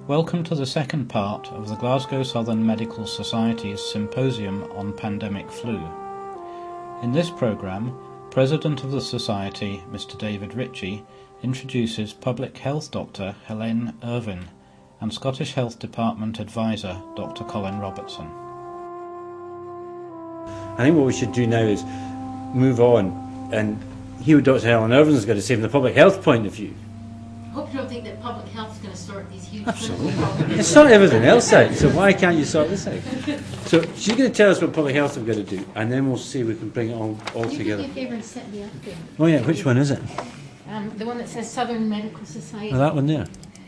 Welcome to the second part of the Glasgow Southern Medical Society's Symposium on Pandemic Flu. In this programme, President of the Society, Mr. David Ritchie, introduces Public Health Doctor Helene Irvine and Scottish Health Department Advisor Dr. Colin Robertson. I think what we should do now is move on and hear what Dr. Helen Irvine is going to say from the public health point of view. I hope you don't think that public health is going to sort these huge Absolutely. You sort everything else out, so why can't you sort this out? So she's going to tell us what public health we're going to do, and then we'll see if we can bring it all together. Do me a favour and set me up there. Oh yeah, which one is it? The one that says Southern Medical Society. Oh, that one there.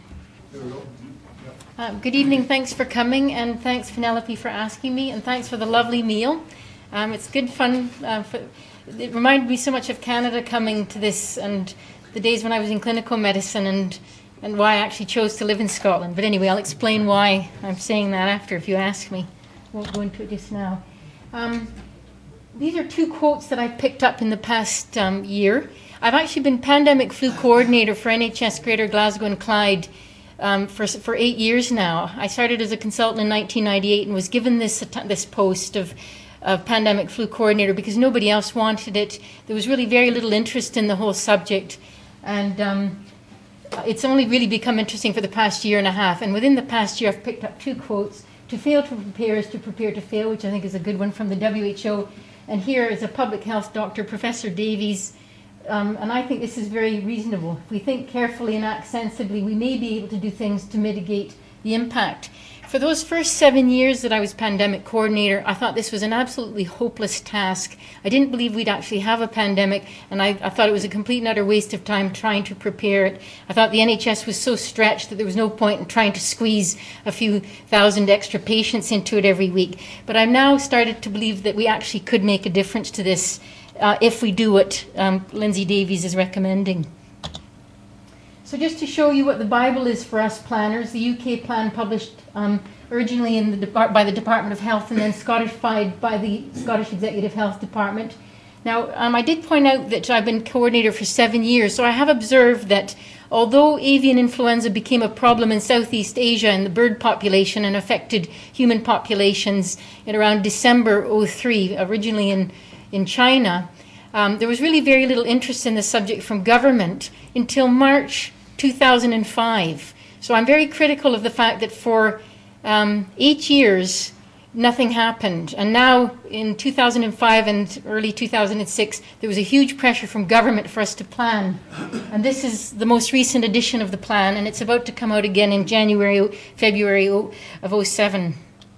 Good evening, thanks for coming, and thanks Penelope for asking me, and thanks for the lovely meal. It's good fun. It reminded me so much of Canada coming to this, and the days when I was in clinical medicine, and why I actually chose to live in Scotland. But anyway, I'll explain why I'm saying that after, if you ask me. I won't go into it just now. These are two quotes that I've picked up in the past year. I've actually been pandemic flu coordinator for NHS Greater Glasgow and Clyde for 8 years now. I started as a consultant in 1998 and was given this post of pandemic flu coordinator because nobody else wanted it. There was really very little interest in the whole subject, and it's only really become interesting for the past year and a half. And within the past year, I've picked up two quotes. To fail to prepare is to prepare to fail, which I think is a good one from the WHO. And here is a public health doctor, Professor Davies, and I think this is very reasonable. If we think carefully and act sensibly, we may be able to do things to mitigate the impact. For those first 7 years that I was pandemic coordinator, I thought this was an absolutely hopeless task. I didn't believe we'd actually have a pandemic, and I thought it was a complete and utter waste of time trying to prepare it. I thought the NHS was so stretched that there was no point in trying to squeeze a few thousand extra patients into it every week. But I've now started to believe that we actually could make a difference to this if we do what Lindsay Davies is recommending. So just to show you what the Bible is for us planners, the UK plan published originally by the Department of Health and then Scottish-fied by the Scottish Executive Health Department. Now, I did point out that I've been coordinator for 7 years, so I have observed that although avian influenza became a problem in Southeast Asia in the bird population and affected human populations in around December 2003, originally in China, there was really very little interest in the subject from government until March 2005. So I'm very critical of the fact that for 8 years nothing happened, and now in 2005 and early 2006 there was a huge pressure from government for us to plan, and this is the most recent edition of the plan, and it's about to come out again in February of 2007.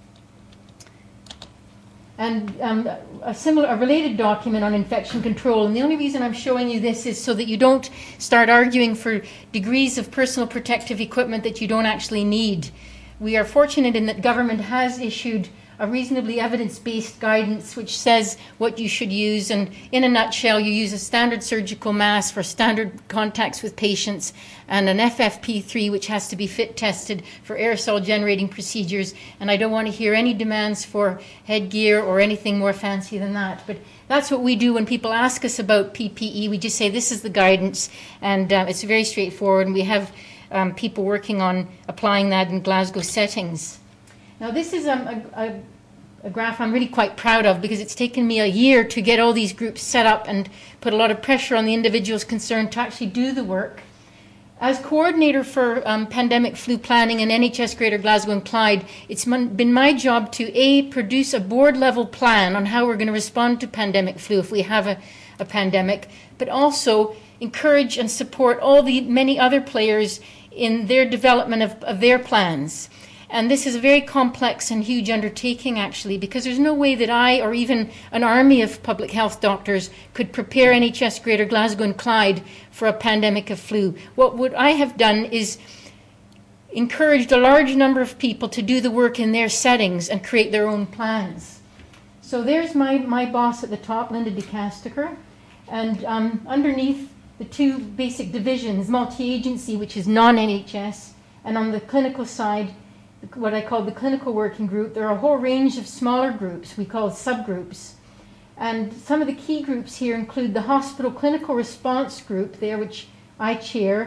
And a related document on infection control. And the only reason I'm showing you this is so that you don't start arguing for degrees of personal protective equipment that you don't actually need. We are fortunate in that government has issued a reasonably evidence-based guidance which says what you should use, and in a nutshell you use a standard surgical mask for standard contacts with patients and an FFP3 which has to be fit tested for aerosol generating procedures, and I don't want to hear any demands for headgear or anything more fancy than that. But that's what we do when people ask us about PPE. We just say this is the guidance, and it's very straightforward, and we have people working on applying that in Glasgow settings. Now this is a graph I'm really quite proud of because it's taken me a year to get all these groups set up and put a lot of pressure on the individuals concerned to actually do the work. As coordinator for pandemic flu planning in NHS Greater Glasgow and Clyde, it's been my job to produce a board-level plan on how we're going to respond to pandemic flu if we have a pandemic, but also encourage and support all the many other players in their development of their plans. And this is a very complex and huge undertaking, actually, because there's no way that I or even an army of public health doctors could prepare NHS Greater Glasgow and Clyde for a pandemic of flu. What I have done is encouraged a large number of people to do the work in their settings and create their own plans. So there's my boss at the top, Linda de Casteker, and underneath the two basic divisions, multi-agency, which is non-NHS, and on the clinical side, what I call the clinical working group, there are a whole range of smaller groups we call subgroups. And some of the key groups here include the hospital clinical response group there, which I chair,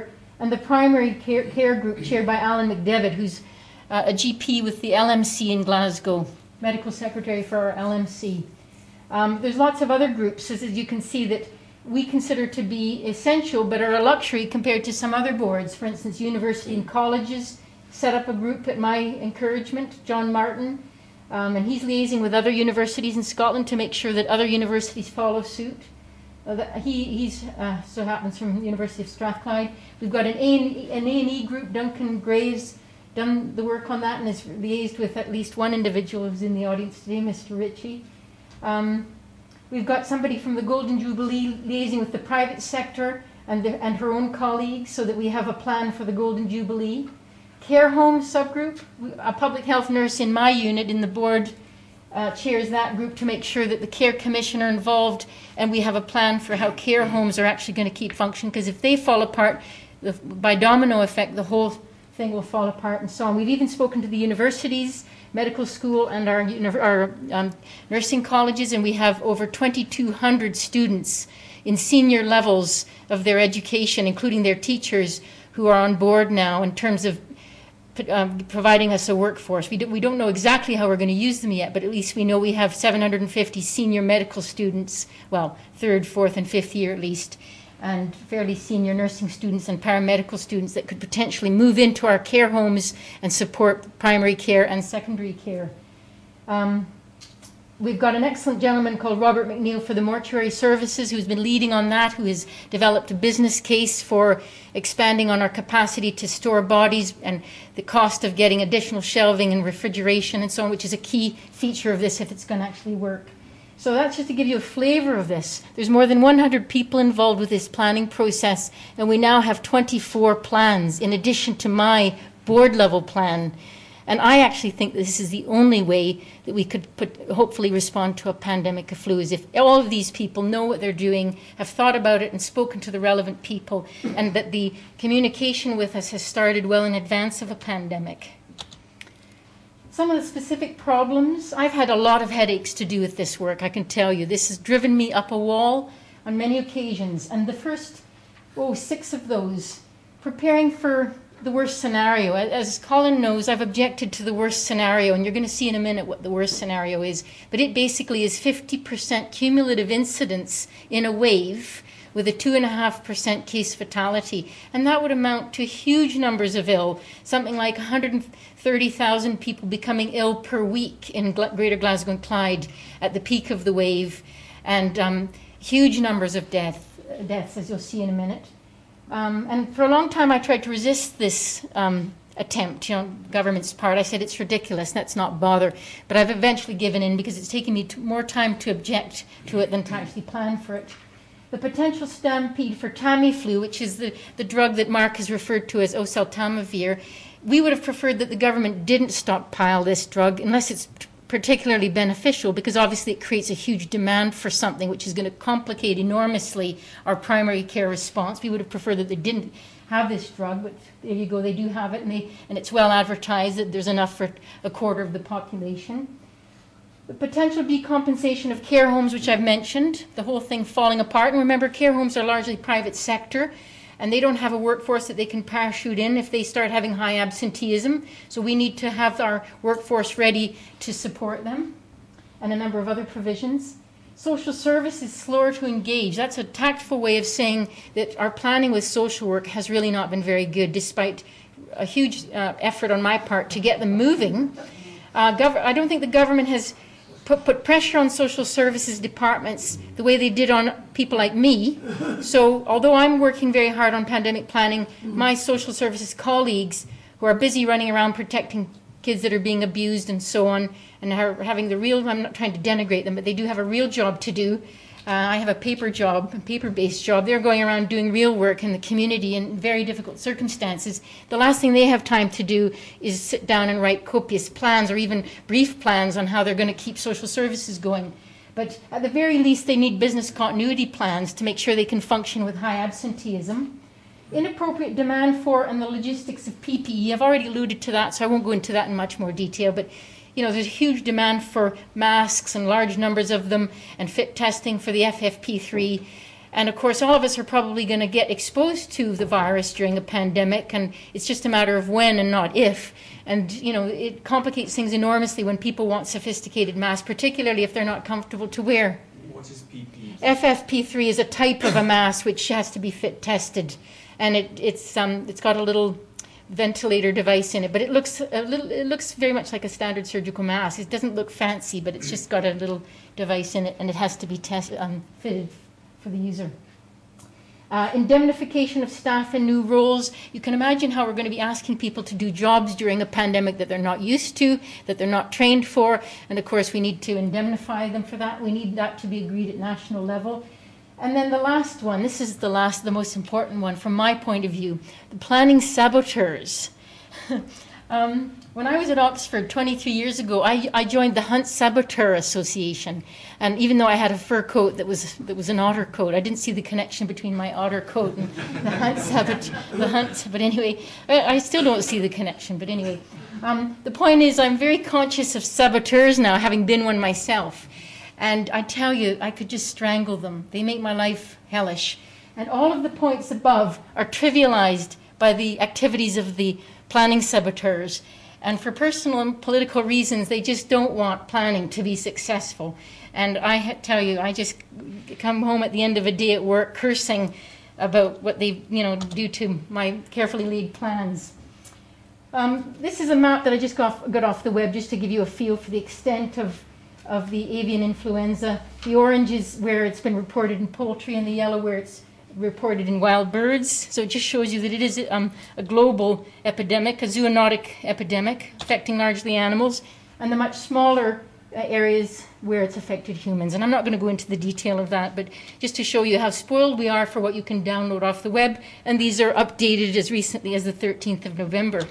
and the primary care group chaired by Alan McDevitt, who's a GP with the LMC in Glasgow, medical secretary for our LMC. There's lots of other groups, as you can see, that we consider to be essential but are a luxury compared to some other boards. For instance, university and colleges set up a group at my encouragement, John Martin, and he's liaising with other universities in Scotland to make sure that other universities follow suit. He's so happens from the University of Strathclyde. We've got an A&E group. Duncan Graves done the work on that and has liaised with at least one individual who's in the audience today, Mr. Ritchie. We've got somebody from the Golden Jubilee liaising with the private sector and her own colleagues so that we have a plan for the Golden Jubilee. Care home subgroup, a public health nurse in my unit in the board chairs that group to make sure that the care commissioner involved and we have a plan for how care homes are actually going to keep functioning, because if they fall apart, by domino effect, the whole thing will fall apart and so on. We've even spoken to the universities, medical school, and our nursing colleges, and we have over 2,200 students in senior levels of their education, including their teachers, who are on board now in terms of providing us a workforce. We don't know exactly how we're going to use them yet, but at least we know we have 750 senior medical students, well, 3rd, 4th, and 5th year at least, and fairly senior nursing students and paramedical students that could potentially move into our care homes and support primary care and secondary care. We've got an excellent gentleman called Robert McNeil for the mortuary services who's been leading on that, who has developed a business case for expanding on our capacity to store bodies and the cost of getting additional shelving and refrigeration and so on, which is a key feature of this if it's going to actually work. So that's just to give you a flavor of this. There's more than 100 people involved with this planning process, and we now have 24 plans in addition to my board level plan. And I actually think this is the only way that we could hopefully respond to a pandemic of flu, is if all of these people know what they're doing, have thought about it and spoken to the relevant people, and that the communication with us has started well in advance of a pandemic. Some of the specific problems, I've had a lot of headaches to do with this work, I can tell you. This has driven me up a wall on many occasions. And the first, 6 of those, preparing for the worst scenario. As Colin knows, I've objected to the worst scenario, and you're going to see in a minute what the worst scenario is. But it basically is 50% cumulative incidence in a wave with a 2.5% case fatality. And that would amount to huge numbers of ill, something like 130,000 people becoming ill per week in Greater Glasgow and Clyde at the peak of the wave, and huge numbers of deaths, as you'll see in a minute. And for a long time I tried to resist this attempt, government's part. I said it's ridiculous, let's not bother. But I've eventually given in because it's taken me more time to object to it than to actually plan for it. The potential stampede for Tamiflu, which is the drug that Mark has referred to as oseltamivir, we would have preferred that the government didn't stockpile this drug unless it's particularly beneficial, because obviously it creates a huge demand for something which is going to complicate enormously our primary care response. We would have preferred that they didn't have this drug, but there you go, they do have it, and it's well advertised that there's enough for a quarter of the population. The potential decompensation of care homes, which I've mentioned, the whole thing falling apart. And remember, care homes are largely private sector, and they don't have a workforce that they can parachute in if they start having high absenteeism. So we need to have our workforce ready to support them, and a number of other provisions. Social service is slower to engage. That's a tactful way of saying that our planning with social work has really not been very good, despite a huge effort on my part to get them moving. I don't think the government has put pressure on social services departments the way they did on people like me. So although I'm working very hard on pandemic planning, my social services colleagues who are busy running around protecting kids that are being abused and so on, and are having the real, I'm not trying to denigrate them, but they do have a real job to do. I have a paper-based job. They're going around doing real work in the community in very difficult circumstances. The last thing they have time to do is sit down and write copious plans or even brief plans on how they're going to keep social services going. But at the very least, they need business continuity plans to make sure they can function with high absenteeism. Inappropriate demand for and the logistics of PPE. I've already alluded to that, so I won't go into that in much more detail, but there's a huge demand for masks and large numbers of them, and fit testing for the FFP3. And of course, all of us are probably going to get exposed to the virus during a pandemic, and it's just a matter of when and not if. And, you know, it complicates things enormously when people want sophisticated masks, particularly if they're not comfortable to wear. What is PP? FFP3 is a type of a mask which has to be fit tested, and it's got a little ventilator device in it, but it looks very much like a standard surgical mask. It doesn't look fancy, but it's just got a little device in it, and it has to be fitted for the user. Indemnification of staff in new roles. You can imagine how we're going to be asking people to do jobs during a pandemic that they're not used to, that they're not trained for, and of course we need to indemnify them for that. We need that to be agreed at national level. And then the last one, this is the most important one from my point of view, the planning saboteurs. When I was at Oxford 23 years ago, I joined the Hunt Saboteur Association. And even though I had a fur coat that was an otter coat, I didn't see the connection between my otter coat and the Hunt Saboteur. But anyway, I still don't see the connection. But anyway, the point is I'm very conscious of saboteurs now, having been one myself. And I tell you, I could just strangle them. They make my life hellish. And all of the points above are trivialized by the activities of the planning saboteurs. And for personal and political reasons, they just don't want planning to be successful. And I tell you, I just come home at the end of a day at work cursing about what they do to my carefully laid plans. This is a map that I just got off the web just to give you a feel for the extent of the avian influenza. The orange is where it's been reported in poultry, and the yellow where it's reported in wild birds. So it just shows you that it is a global epidemic, a zoonotic epidemic affecting largely animals, and the much smaller areas where it's affected humans. And I'm not going to go into the detail of that, but just to show you how spoiled we are for what you can download off the web. And these are updated as recently as the 13th of November.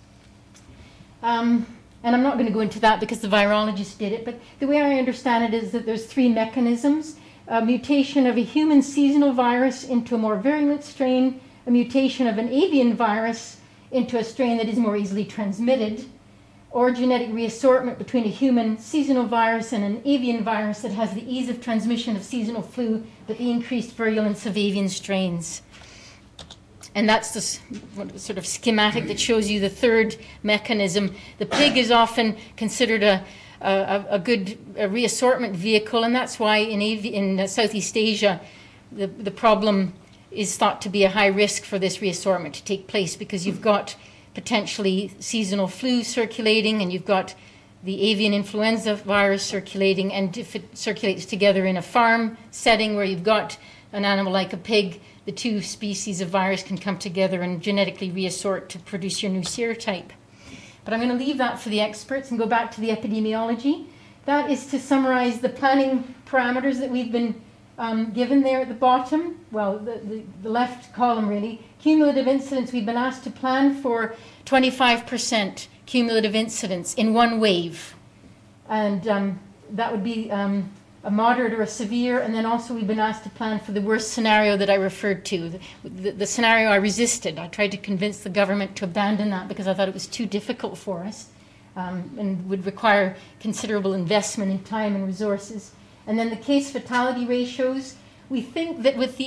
And I'm not going to go into that because the virologist did it, but the way I understand it is that there's three mechanisms: a mutation of a human seasonal virus into a more virulent strain, a mutation of an avian virus into a strain that is more easily transmitted, or genetic reassortment between a human seasonal virus and an avian virus that has the ease of transmission of seasonal flu but the increased virulence of avian strains. And that's the sort of schematic that shows you the third mechanism. The pig is often considered a good reassortment vehicle, and that's why in Southeast Asia the problem is thought to be a high risk for this reassortment to take place, because you've got potentially seasonal flu circulating, and you've got the avian influenza virus circulating, and if it circulates together in a farm setting where you've got an animal like a pig, the two species of virus can come together and genetically reassort to produce your new serotype. But I'm going to leave that for the experts and go back to the epidemiology. That is to summarize the planning parameters that we've been given there at the bottom. Well, the left column really. Cumulative incidence, we've been asked to plan for 25% cumulative incidence in one wave. And that would be a moderate or a severe, and then also we've been asked to plan for the worst scenario that I referred to, the scenario I resisted. I tried to convince the government to abandon that because I thought it was too difficult for us and would require considerable investment in time and resources. And then the case fatality ratios. We think that with the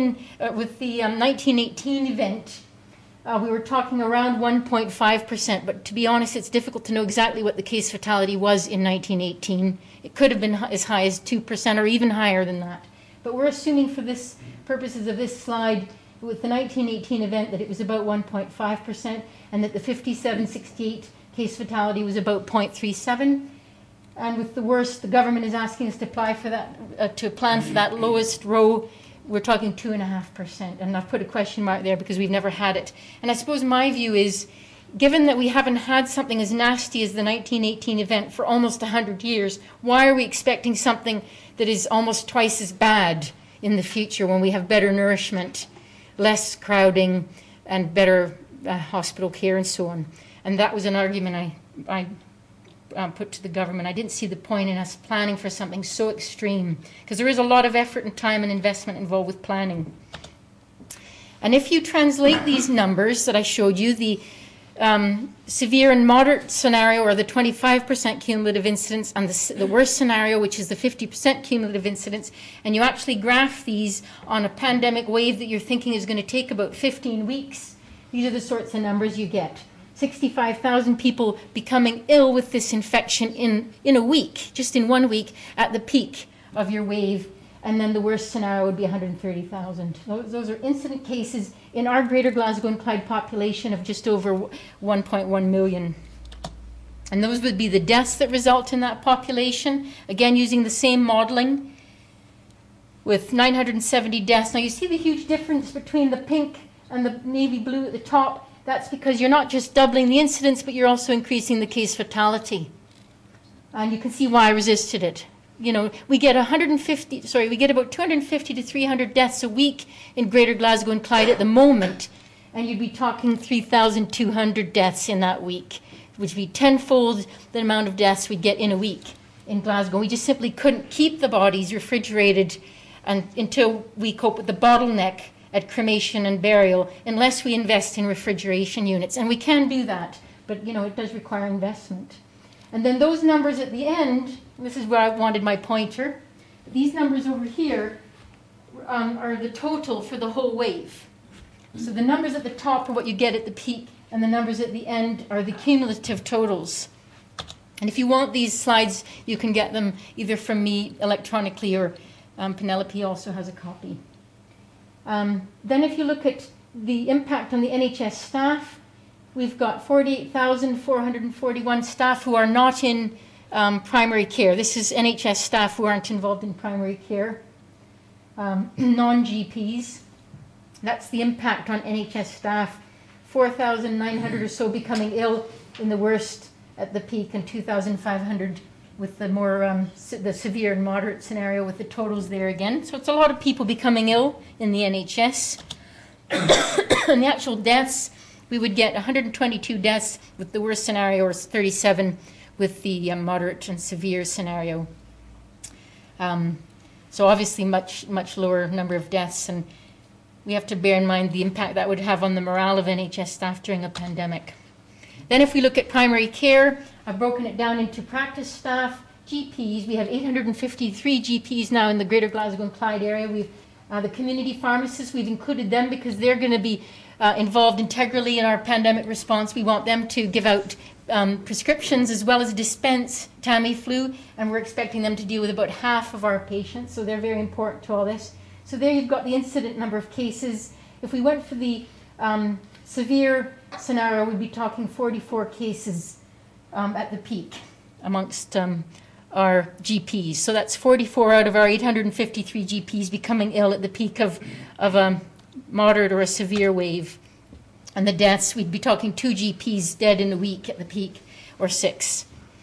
1918 event, we were talking around 1.5%, but to be honest, it's difficult to know exactly what the case fatality was in 1918. It could have been as high as 2% or even higher than that. But we're assuming for this purposes of this slide, with the 1918 event, that it was about 1.5%, and that the 57-68 case fatality was about 0.37. And with the worst, the government is asking us to apply for that, to plan for that lowest row. We're talking 2.5%, and I've put a question mark there because we've never had it. And I suppose my view is, given that we haven't had something as nasty as the 1918 event for almost 100 years, why are we expecting something that is almost twice as bad in the future when we have better nourishment, less crowding, and better hospital care and so on? And that was an argument I put to the government. I didn't see the point in us planning for something so extreme, because there is a lot of effort and time and investment involved with planning. And if you translate these numbers that I showed you, the severe and moderate scenario, or the 25% cumulative incidence, and the worst scenario, which is the 50% cumulative incidence, and you actually graph these on a pandemic wave that you're thinking is going to take about 15 weeks, these are the sorts of numbers you get. 65,000 people becoming ill with this infection in a week, just in 1 week, at the peak of your wave. And then the worst scenario would be 130,000. Those are incident cases in our Greater Glasgow and Clyde population of just over 1.1 million. And those would be the deaths that result in that population, again using the same modelling with 970 deaths. Now you see the huge difference between the pink and the navy blue at the top. That's because you're not just doubling the incidence, but you're also increasing the case fatality. And you can see why I resisted it. You know, we get about 250 to 300 deaths a week in Greater Glasgow and Clyde at the moment, and you'd be talking 3,200 deaths in that week, which would be tenfold the amount of deaths we'd get in a week in Glasgow. We just simply couldn't keep the bodies refrigerated until we cope with the bottleneck at cremation and burial, unless we invest in refrigeration units. And we can do that, but, you know, it does require investment. And then those numbers at the end, this is where I wanted my pointer. These numbers over here are the total for the whole wave. So the numbers at the top are what you get at the peak, and the numbers at the end are the cumulative totals. And if you want these slides, you can get them either from me electronically, or Penelope also has a copy. Then if you look at the impact on the NHS staff, we've got 48,441 staff who are not in primary care. This is NHS staff who aren't involved in primary care, non-GPs. That's the impact on NHS staff. 4,900 or so becoming ill in the worst at the peak, and 2,500 with the more the severe and moderate scenario, with the totals there again. So it's a lot of people becoming ill in the NHS. And the actual deaths, we would get 122 deaths with the worst scenario, or 37 with the moderate and severe scenario. So obviously much lower number of deaths, and we have to bear in mind the impact that would have on the morale of NHS staff during a pandemic. Then if we look at primary care, I've broken it down into practice staff, GPs. We have 853 GPs now in the Greater Glasgow and Clyde area. We've the community pharmacists, we've included them because they're going to be involved integrally in our pandemic response. We want them to give out prescriptions as well as dispense Tamiflu, and we're expecting them to deal with about half of our patients, so they're very important to all this. So there you've got the incident number of cases. If we went for the severe scenario, we'd be talking 44 cases at the peak amongst our GPs. So that's 44 out of our 853 GPs becoming ill at the peak of a moderate or a severe wave. And the deaths, we'd be talking 2 GPs dead in a week at the peak, or 6.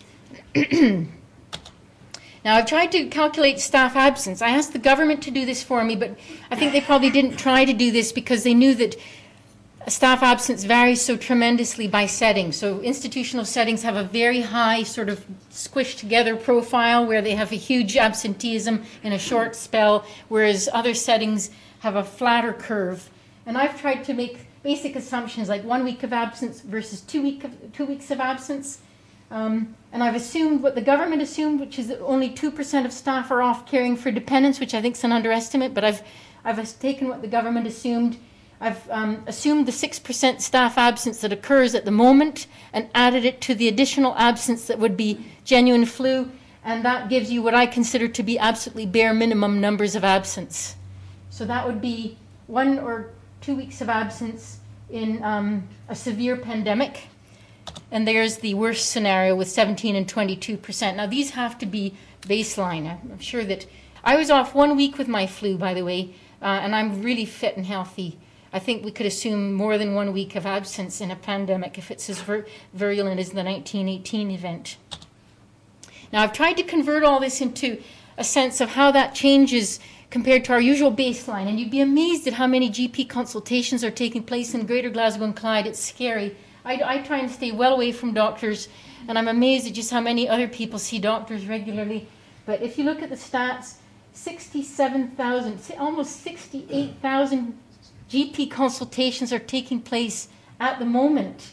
Now, I've tried to calculate staff absence. I asked the government to do this for me, but I think they probably didn't try to do this because they knew that staff absence varies so tremendously by setting. So institutional settings have a very high sort of squished together profile where they have a huge absenteeism in a short spell, whereas other settings have a flatter curve. And I've tried to make basic assumptions like 1 week of absence versus 2 weeks of absence. And I've assumed what the government assumed, which is that only 2% of staff are off caring for dependents, which I think is an underestimate, but I've taken what the government assumed. I've assumed the 6% staff absence that occurs at the moment and added it to the additional absence that would be genuine flu, and that gives you what I consider to be absolutely bare minimum numbers of absence. So that would be 1 or 2 weeks of absence in a severe pandemic, and there's the worst scenario with 17 and 22%. Now these have to be baseline. I'm sure that I was off 1 week with my flu, by the way, and I'm really fit and healthy. I think we could assume more than 1 week of absence in a pandemic if it's as virulent as the 1918 event. Now, I've tried to convert all this into a sense of how that changes compared to our usual baseline, and you'd be amazed at how many GP consultations are taking place in Greater Glasgow and Clyde. It's scary. I try and stay well away from doctors, and I'm amazed at just how many other people see doctors regularly. But if you look at the stats, 67,000, almost 68,000 GP consultations are taking place at the moment.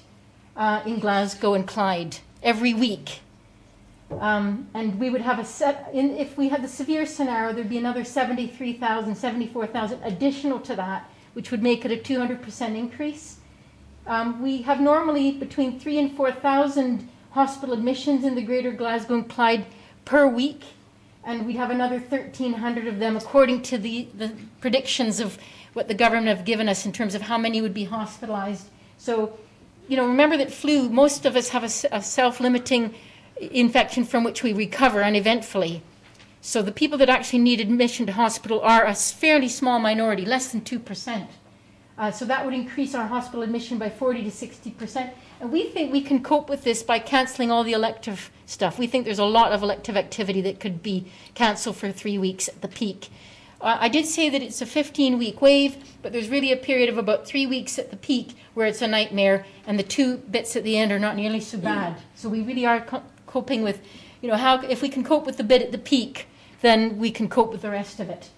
in Glasgow and Clyde every week. And we would have if we had the severe scenario, there'd be another 73,000, 74,000 additional to that, which would make it a 200% increase. We have normally between 3,000 and 4,000 hospital admissions in the Greater Glasgow and Clyde per week, and we'd have another 1,300 of them according to the predictions of what the government have given us in terms of how many would be hospitalized. So, remember that flu, most of us have a self-limiting infection from which we recover uneventfully. So the people that actually need admission to hospital are a fairly small minority, less than 2%. So that would increase our hospital admission by 40 to 60%. And we think we can cope with this by cancelling all the elective stuff. We think there's a lot of elective activity that could be cancelled for 3 weeks at the peak. I did say that it's a 15-week wave, but there's really a period of about 3 weeks at the peak where it's a nightmare, and the 2 bits at the end are not nearly so bad. So we really are coping with, how if we can cope with the bit at the peak, then we can cope with the rest of it.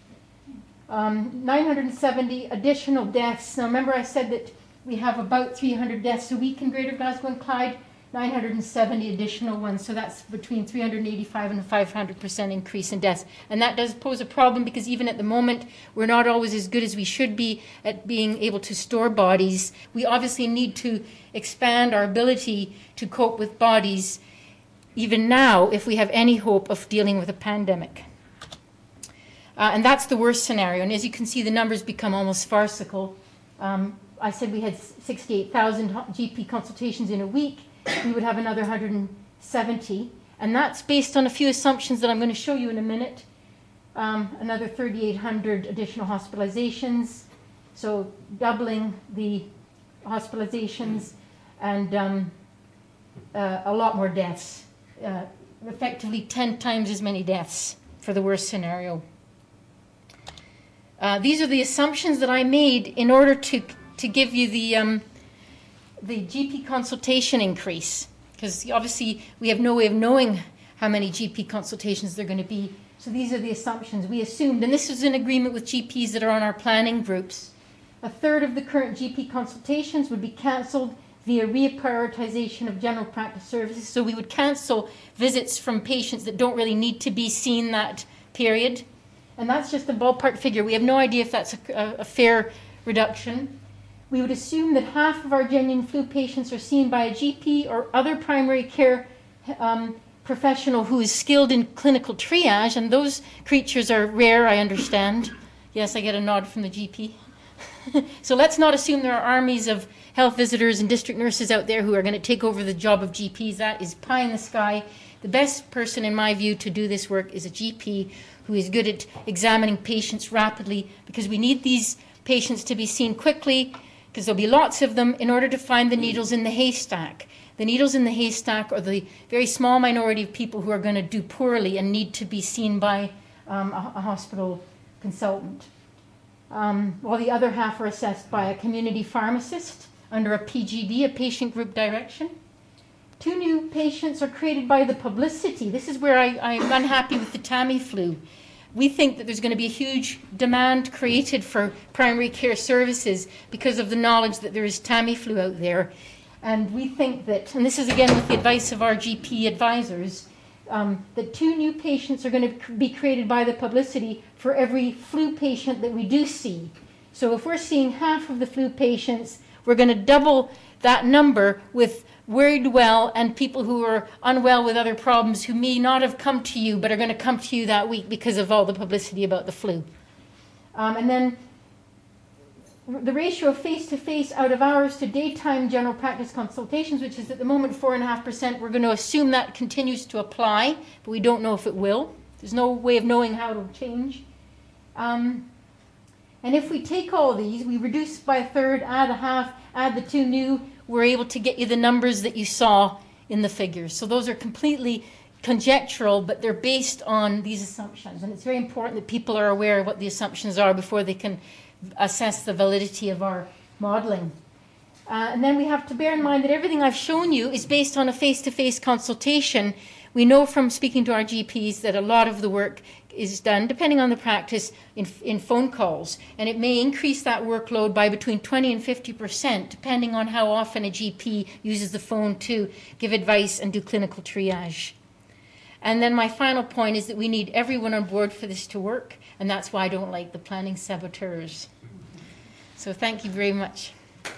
970 additional deaths. Now remember I said that we have about 300 deaths a week in Greater Glasgow and Clyde, 970 additional ones, so that's between 385 and a 500% increase in deaths. And that does pose a problem because even at the moment, we're not always as good as we should be at being able to store bodies. We obviously need to expand our ability to cope with bodies even now if we have any hope of dealing with a pandemic. And that's the worst scenario. And as you can see, the numbers become almost farcical. I said we had 68,000 GP consultations in a week. We would have another 170. And that's based on a few assumptions that I'm going to show you in a minute. Another 3,800 additional hospitalizations. So doubling the hospitalizations and a lot more deaths. Effectively 10 times as many deaths for the worst scenario. These are the assumptions that I made in order to give you the GP consultation increase, because obviously we have no way of knowing how many GP consultations there are going to be. So these are the assumptions we assumed, and this is in agreement with GPs that are on our planning groups. A third of the current GP consultations would be cancelled via reprioritization of general practice services. So we would cancel visits from patients that don't really need to be seen that period. And that's just a ballpark figure. We have no idea if that's a fair reduction. We would assume that half of our genuine flu patients are seen by a GP or other primary care professional who is skilled in clinical triage, and those creatures are rare, I understand. Yes, I get a nod from the GP. So let's not assume there are armies of health visitors and district nurses out there who are going to take over the job of GPs. That is pie in the sky. The best person, in my view, to do this work is a GP who is good at examining patients rapidly, because we need these patients to be seen quickly, because there'll be lots of them, in order to find the needles in the haystack. The needles in the haystack are the very small minority of people who are going to do poorly and need to be seen by a hospital consultant. While the other half are assessed by a community pharmacist under a PGD, a patient group direction. 2 new patients are created by the publicity. This is where I'm unhappy with the Tamiflu. We think that there's going to be a huge demand created for primary care services because of the knowledge that there is Tamiflu out there. And we think that, and this is again with the advice of our GP advisors, that 2 new patients are going to be created by the publicity for every flu patient that we do see. So if we're seeing half of the flu patients, we're going to double that number with worried well and people who are unwell with other problems who may not have come to you but are going to come to you that week because of all the publicity about the flu. And then the ratio of face-to-face out of hours to daytime general practice consultations, which is at the moment 4.5%, we're going to assume that continues to apply, but we don't know if it will. There's no way of knowing how it'll change. And if we take all these, we reduce by a third, add a half, add the 2 new, we're able to get you the numbers that you saw in the figures. So those are completely conjectural, but they're based on these assumptions. And it's very important that people are aware of what the assumptions are before they can assess the validity of our modeling. And then we have to bear in mind that everything I've shown you is based on a face-to-face consultation We know from speaking to our GPs that a lot of the work is done, depending on the practice, in phone calls. And it may increase that workload by between 20 and 50%, depending on how often a GP uses the phone to give advice and do clinical triage. And then my final point is that we need everyone on board for this to work, and that's why I don't like the planning saboteurs. So thank you very much.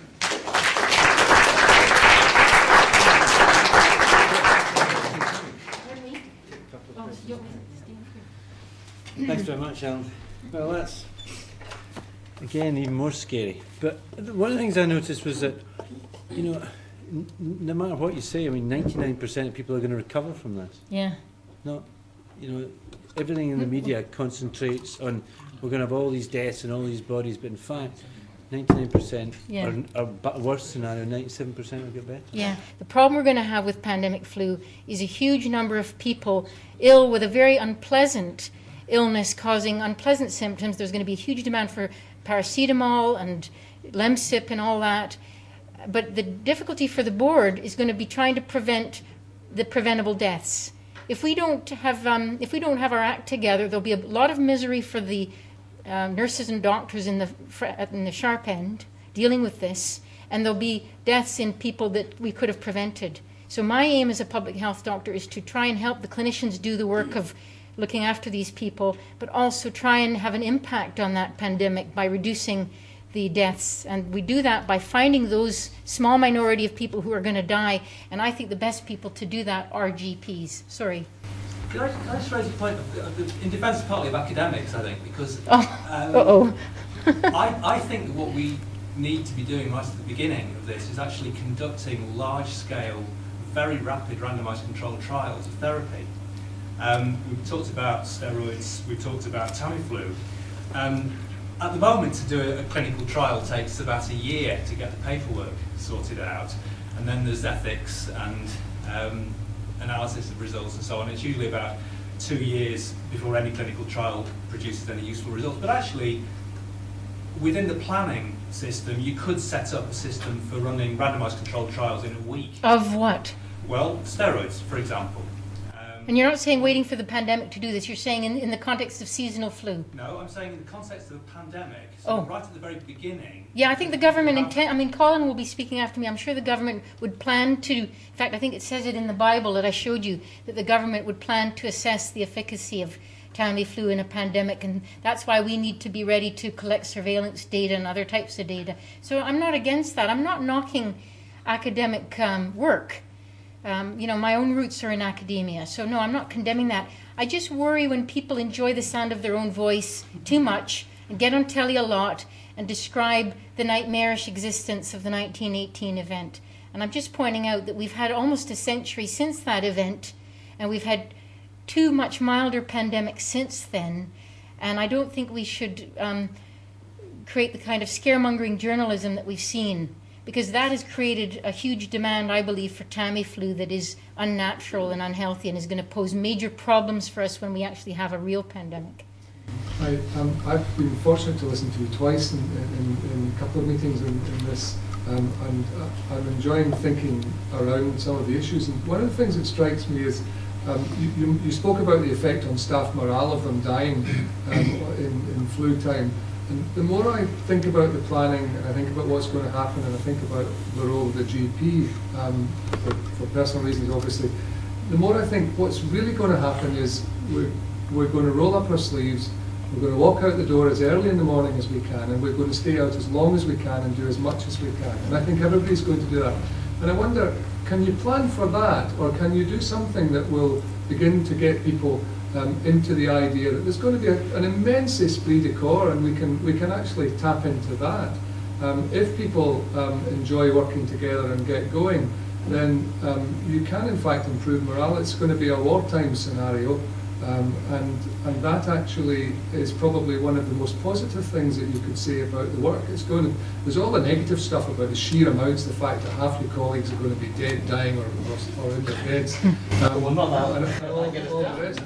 Thanks very much, Alan. Well, that's, again, even more scary. But one of the things I noticed was that, you know, no matter what you say, I mean, 99% of people are going to recover from this. Yeah. Not, you know, everything in the media concentrates on we're going to have all these deaths and all these bodies, but in fact, 99% are worse scenario, 97% will get better. Yeah. The problem we're going to have with pandemic flu is a huge number of people ill with a very unpleasant illness causing unpleasant symptoms. There's going to be a huge demand for paracetamol and Lemsip and all that. But the difficulty for the board is going to be trying to prevent the preventable deaths. If we don't have our act together, there'll be a lot of misery for the nurses and doctors in the sharp end dealing with this, and there'll be deaths in people that we could have prevented. So my aim as a public health doctor is to try and help the clinicians do the work of looking after these people, but also try and have an impact on that pandemic by reducing the deaths. And we do that by finding those small minority of people who are going to die, and I think the best people to do that are GPs. Sorry. Can I just raise a point in defence partly of academics, I think, because I think that what we need to be doing right at the beginning of this is actually conducting large-scale, very rapid randomised controlled trials of therapy. We've talked about steroids, we've talked about Tamiflu. At the moment, to do a clinical trial takes about a year to get the paperwork sorted out, and then there's ethics and analysis of results and so on. It's usually about 2 years before any clinical trial produces any useful results. But actually, within the planning system, you could set up a system for running randomised controlled trials in a week. Of what? Well, steroids, for example. And you're not saying waiting for the pandemic to do this, you're saying in the context of seasonal flu? No, I'm saying in the context of a pandemic, so right at the very beginning. Yeah, I think the government Colin will be speaking after me. I'm sure the government would plan to, in fact, I think it says it in the Bible that I showed you, that the government would plan to assess the efficacy of Tamiflu in a pandemic, and that's why we need to be ready to collect surveillance data and other types of data. So I'm not against that. I'm not knocking academic work. My own roots are in academia, so no, I'm not condemning that. I just worry when people enjoy the sound of their own voice too much and get on telly a lot and describe the nightmarish existence of the 1918 event. And I'm just pointing out that we've had almost a century since that event, and we've had 2 much milder pandemics since then, and I don't think we should create the kind of scaremongering journalism that we've seen, because that has created a huge demand, I believe, for Tamiflu that is unnatural and unhealthy and is going to pose major problems for us when we actually have a real pandemic. I've been fortunate to listen to you twice in a couple of meetings in this, and I'm enjoying thinking around some of the issues. And one of the things that strikes me is you spoke about the effect on staff morale of them dying in flu time. And the more I think about the planning, and I think about what's going to happen, and I think about the role of the GP, for personal reasons obviously, the more I think what's really going to happen is we're going to roll up our sleeves, we're going to walk out the door as early in the morning as we can, and we're going to stay out as long as we can and do as much as we can. And I think everybody's going to do that. And I wonder, can you plan for that, or can you do something that will begin to get people into the idea that there's going to be an immense esprit de corps, and we can actually tap into that. If people enjoy working together and get going, then you can in fact improve morale. It's going to be a wartime scenario, and that actually is probably one of the most positive things that you could say about the work. There's all the negative stuff about the sheer amounts, the fact that half your colleagues are going to be dead, dying, or in their beds. Well, not that. And all the rest.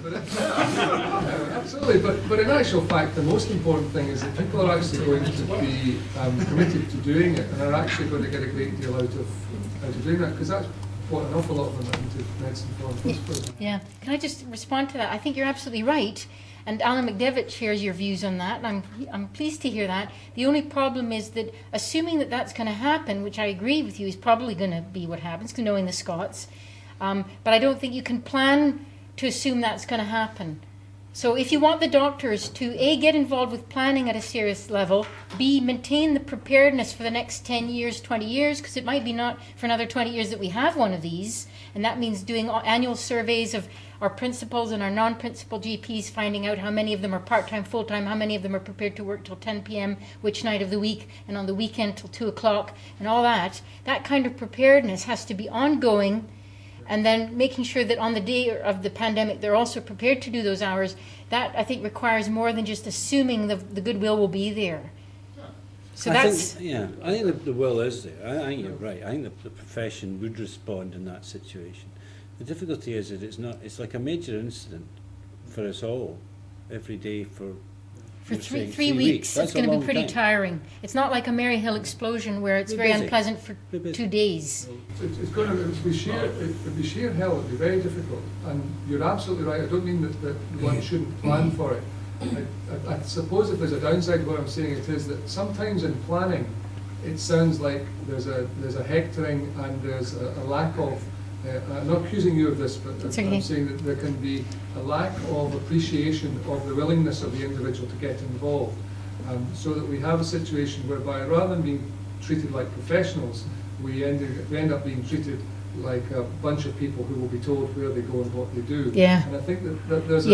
Absolutely, but in actual fact, the most important thing is that people are actually going to be committed to doing it, and are actually going to get a great deal out of doing that, because that's what an awful lot of them are into medicine for in the first place. Yeah. Can I just respond to that? I think you're absolutely right. And Alan McDevitt shares your views on that, and I'm pleased to hear that. The only problem is that assuming that that's going to happen, which I agree with you is probably going to be what happens, knowing the Scots, but I don't think you can plan to assume that's going to happen. So if you want the doctors to, A, get involved with planning at a serious level, B, maintain the preparedness for the next 10 years, 20 years, because it might be not for another 20 years that we have one of these, and that means doing annual surveys of our principals and our non-principal GPs, finding out how many of them are part-time, full-time, how many of them are prepared to work till 10 p.m., which night of the week, and on the weekend till 2 o'clock, and all that. That kind of preparedness has to be ongoing, and then making sure that on the day of the pandemic they're also prepared to do those hours. That, I think, requires more than just assuming the goodwill will be there. So I think the will is there. I think you're right. I think the profession would respond in that situation. The difficulty is that it's like a major incident for us all every day for three weeks. It's going to be pretty tiring. It's not like a Maryhill explosion where it's very unpleasant for 2 days. It's going to be sheer hell. It'll be very difficult. And you're absolutely right. I don't mean that one shouldn't plan for it. I suppose if there's a downside to what I'm saying, it is that sometimes in planning, it sounds like there's a hectoring and there's a lack of. I'm not accusing you of this, but I'm saying that there can be a lack of appreciation of the willingness of the individual to get involved, so that we have a situation whereby rather than being treated like professionals, we end up being treated like a bunch of people who will be told where they go and what they do. Yeah. And I think that there's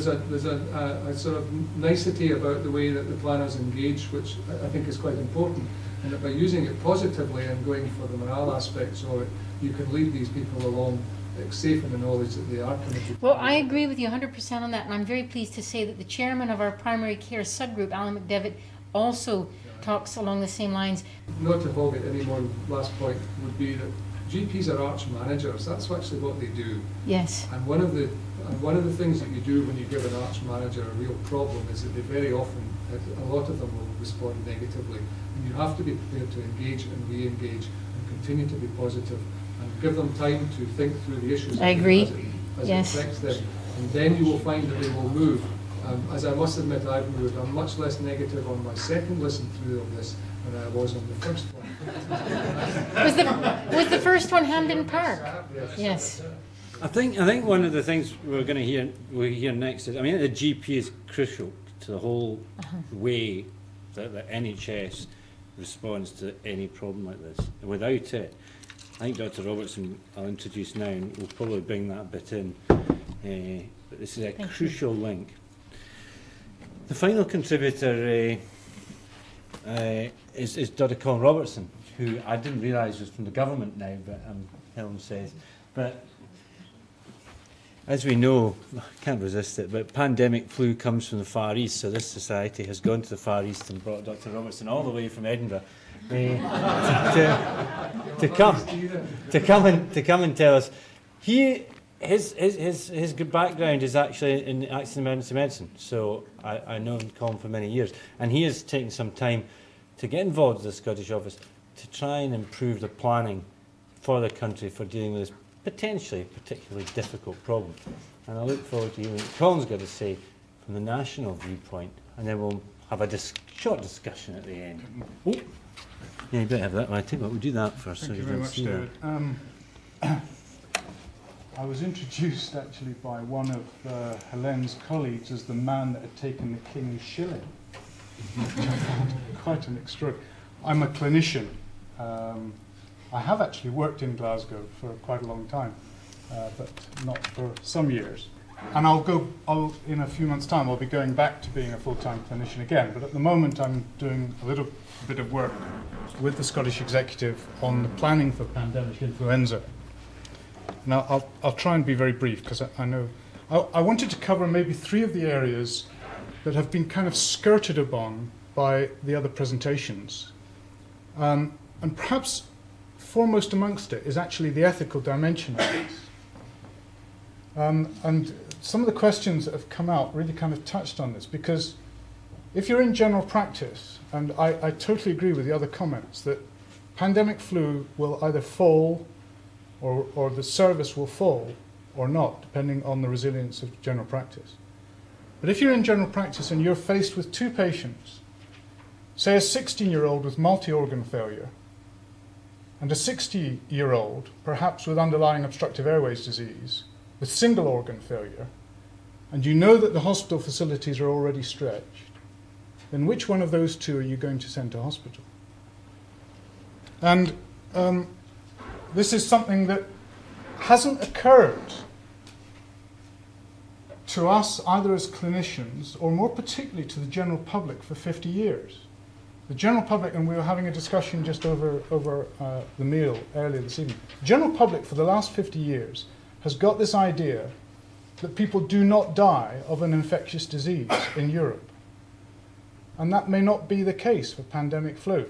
a sort of nicety about the way that the planners engage, which I think is quite important, and that by using it positively and going for the morale aspects of it, you can lead these people along safe in the knowledge that they are committed. Well, I agree with you 100% on that, and I'm very pleased to say that the chairman of our primary care subgroup, Alan McDevitt, also talks along the same lines. Not to hog it anymore, last point would be that GPs are arch managers. That's actually what they do. Yes. And one of the things that you do when you give an arch manager a real problem is that they very often, a lot of them will respond negatively. And you have to be prepared to engage and re-engage and continue to be positive and give them time to think through the issues I agree. as Yes. it affects them. And then you will find that they will move. As I must admit, I've moved. I'm much less negative on my second listen through of this than I was on the first one. Was the first one Hampden Park? Yes. I think one of the things we'll hear next is, I mean, the GP is crucial to the whole way that the NHS responds to any problem like this. Without it, I think Dr. Robertson, I'll introduce now, and will probably bring that bit in. But this is a crucial link. The final contributor is Dr. Colin Robertson, who I didn't realise was from the government now, but Helen says. But as we know, I can't resist it, but pandemic flu comes from the Far East, so this society has gone to the Far East and brought Dr. Robertson all the way from Edinburgh to come and tell us. His background is actually in accident emergency medicine, so I know Colin for many years, and he has taken some time to get involved with the Scottish Office to try and improve the planning for the country for dealing with this potentially particularly difficult problem. And I look forward to hearing what Colin's got to say from the national viewpoint, and then we'll have a short discussion at the end. Oh. Yeah, you better have that. I think we'll do that first. Thank you very much, David. I was introduced actually by one of Helene's colleagues as the man that had taken the King's shilling, which I found quite an extraordinary. I'm a clinician. I have actually worked in Glasgow for quite a long time, but not for some years. And in a few months' time, I'll be going back to being a full-time clinician again. But at the moment, I'm doing a little bit of work with the Scottish Executive on the planning for pandemic influenza. Now, I'll try and be very brief, because I know I wanted to cover maybe 3 of the areas that have been kind of skirted upon by the other presentations. And perhaps foremost amongst it is actually the ethical dimension of this. And some of the questions that have come out really kind of touched on this, because if you're in general practice, and I totally agree with the other comments, that pandemic flu will either fall or the service will fall or not, depending on the resilience of general practice. But if you're in general practice and you're faced with two patients, say a 16-year-old with multi-organ failure and a 60-year-old, perhaps with underlying obstructive airways disease, with single organ failure, and you know that the hospital facilities are already stretched, then which one of those two are you going to send to hospital? And this is something that hasn't occurred to us either as clinicians or more particularly to the general public for 50 years. The general public, and we were having a discussion just over the meal earlier this evening, the general public for the last 50 years has got this idea that people do not die of an infectious disease in Europe. And that may not be the case for pandemic flu.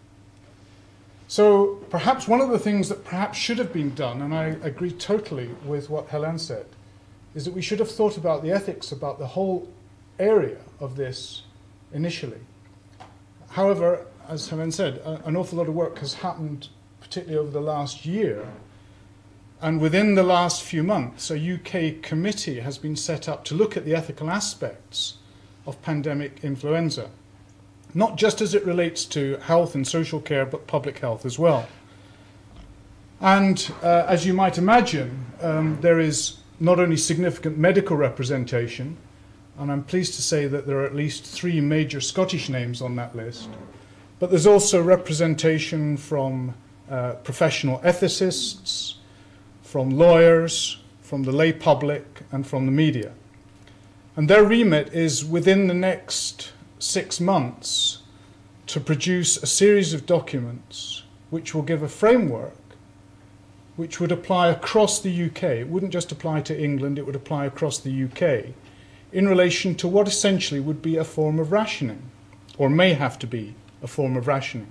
So perhaps one of the things that perhaps should have been done, and I agree totally with what Helen said, is that we should have thought about the ethics about the whole area of this initially. However, as Helen said, an awful lot of work has happened, particularly over the last year. And within the last few months, a UK committee has been set up to look at the ethical aspects of pandemic influenza, not just as it relates to health and social care, but public health as well. And as you might imagine, there is not only significant medical representation, and I'm pleased to say that there are at least 3 major Scottish names on that list, but there's also representation from professional ethicists, from lawyers, from the lay public, and from the media. And their remit is within the next 6 months to produce a series of documents which will give a framework which would apply across the UK. It wouldn't just apply to England, it would apply across the UK in relation to what essentially would be a form of rationing, or may have to be a form of rationing.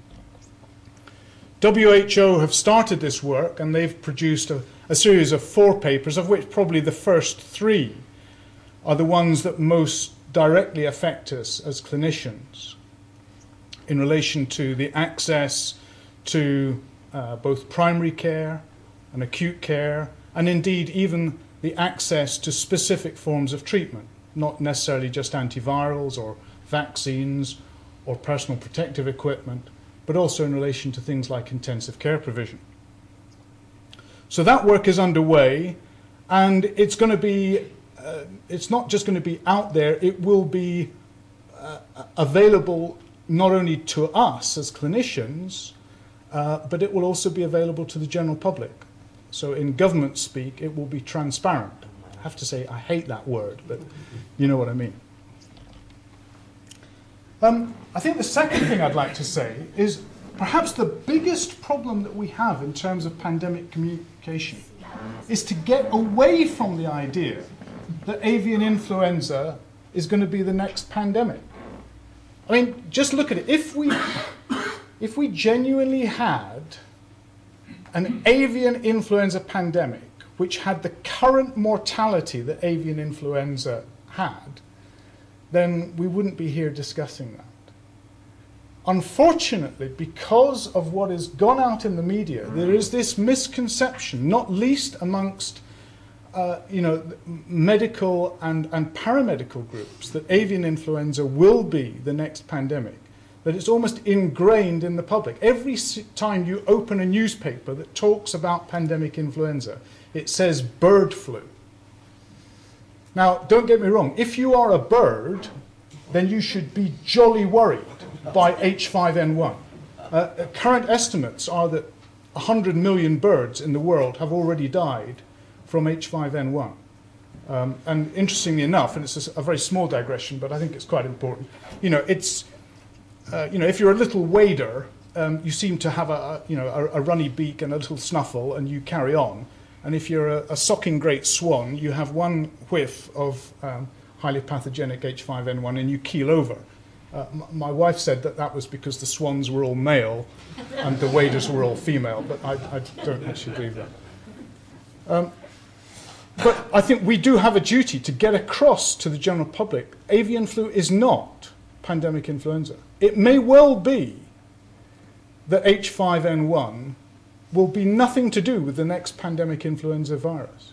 WHO have started this work and they've produced a series of 4 papers, of which probably the first 3 are the ones that most directly affect us as clinicians in relation to the access to both primary care and acute care, and indeed even the access to specific forms of treatment, not necessarily just antivirals or vaccines or personal protective equipment, but also in relation to things like intensive care provision. So that work is underway, and it's going to be, it's not just going to be out there, it will be available not only to us as clinicians, but it will also be available to the general public. So in government speak, it will be transparent. I have to say, I hate that word, but you know what I mean. I think the second thing I'd like to say is perhaps the biggest problem that we have in terms of pandemic communication is to get away from the idea that avian influenza is going to be the next pandemic. I mean, just look at it. If we genuinely had an avian influenza pandemic which had the current mortality that avian influenza had, then we wouldn't be here discussing that. Unfortunately, because of what has gone out in the media, there is this misconception, not least amongst medical and paramedical groups, that avian influenza will be the next pandemic, that it's almost ingrained in the public. Every time you open a newspaper that talks about pandemic influenza, it says bird flu. Now, don't get me wrong, if you are a bird, then you should be jolly worried by H5N1. Current estimates are that 100 million birds in the world have already died from H5N1. And interestingly enough, and it's a very small digression, but I think it's quite important, if you're a little wader, you seem to have a runny beak and a little snuffle, and you carry on. And if you're a socking great swan, you have one whiff of highly pathogenic H5N1 and you keel over. My wife said that was because the swans were all male and the waders were all female, but I don't actually believe that. But I think we do have a duty to get across to the general public. Avian flu is not pandemic influenza. It may well be that H5N1 will be nothing to do with the next pandemic influenza virus.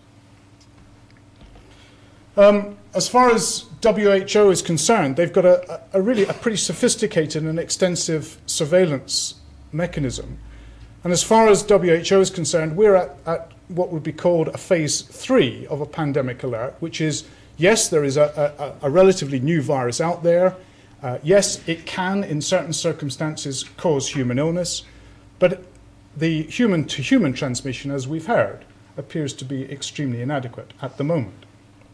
As far as WHO is concerned, they've got a really pretty sophisticated and extensive surveillance mechanism. And as far as WHO is concerned, we're at what would be called a phase 3 of a pandemic alert, which is, yes, there is a relatively new virus out there. Yes, it can, in certain circumstances, cause human illness. But the human-to-human transmission, as we've heard, appears to be extremely inadequate at the moment.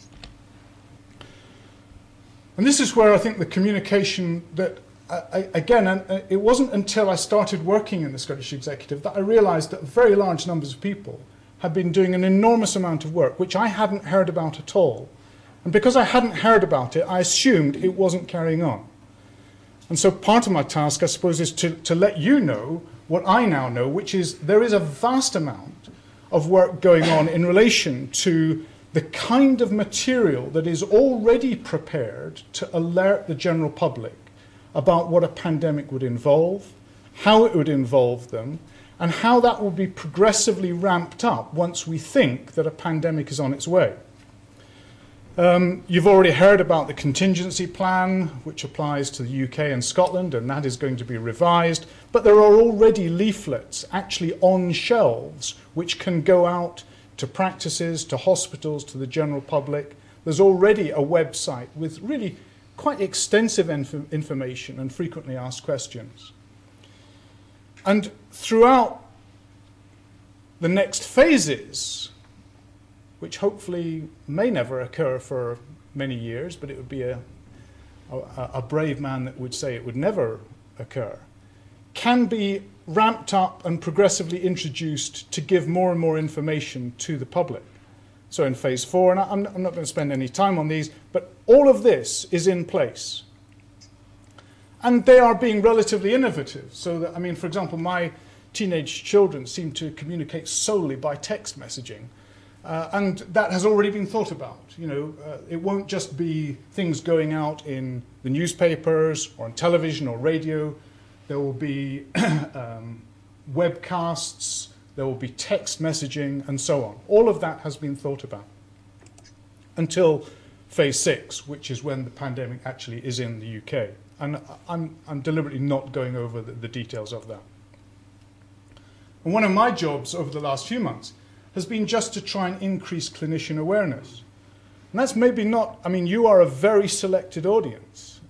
And this is where I think the communication that, it wasn't until I started working in the Scottish Executive that I realised that very large numbers of people had been doing an enormous amount of work, which I hadn't heard about at all. And because I hadn't heard about it, I assumed it wasn't carrying on. And so part of my task, I suppose, is to let you know what I now know, which is there is a vast amount of work going on in relation to the kind of material that is already prepared to alert the general public about what a pandemic would involve, how it would involve them, and how that will be progressively ramped up once we think that a pandemic is on its way. You've already heard about the contingency plan, which applies to the UK and Scotland, and that is going to be revised. But there are already leaflets actually on shelves which can go out to practices, to hospitals, to the general public. There's already a website with really quite extensive information and frequently asked questions. And throughout the next phases, which hopefully may never occur for many years, but it would be a brave man that would say it would never occur, can be ramped up and progressively introduced to give more and more information to the public. So in phase 4, and I'm not going to spend any time on these, but all of this is in place. And they are being relatively innovative. So that, I mean, for example, my teenage children seem to communicate solely by text messaging. And that has already been thought about. You know, it won't just be things going out in the newspapers or on television or radio. There will be webcasts, there will be text messaging, and so on. All of that has been thought about until phase 6, which is when the pandemic actually is in the UK. And I'm deliberately not going over the details of that. And one of my jobs over the last few months has been just to try and increase clinician awareness. And that's maybe not, I mean, you are a very selected audience.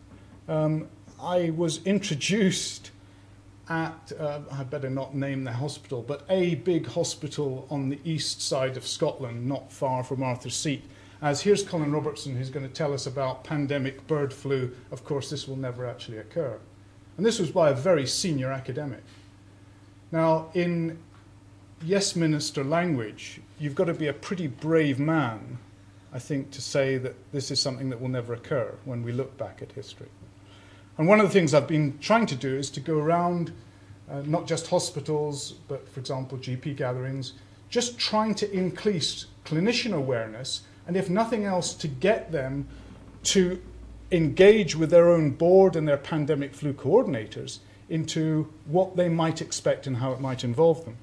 I was introduced at, I better not name the hospital, but a big hospital on the east side of Scotland, not far from Arthur's Seat, as here's Colin Robertson, who's going to tell us about pandemic bird flu. Of course, this will never actually occur. And this was by a very senior academic. Now, in yes minister language, you've got to be a pretty brave man, I think, to say that this is something that will never occur when we look back at history. And one of the things I've been trying to do is to go around, not just hospitals, but, for example, GP gatherings, just trying to increase clinician awareness, and if nothing else, to get them to engage with their own board and their pandemic flu coordinators into what they might expect and how it might involve them.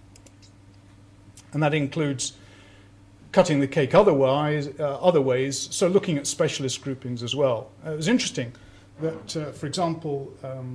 And that includes cutting the cake other ways, so looking at specialist groupings as well. It was interesting that, for example,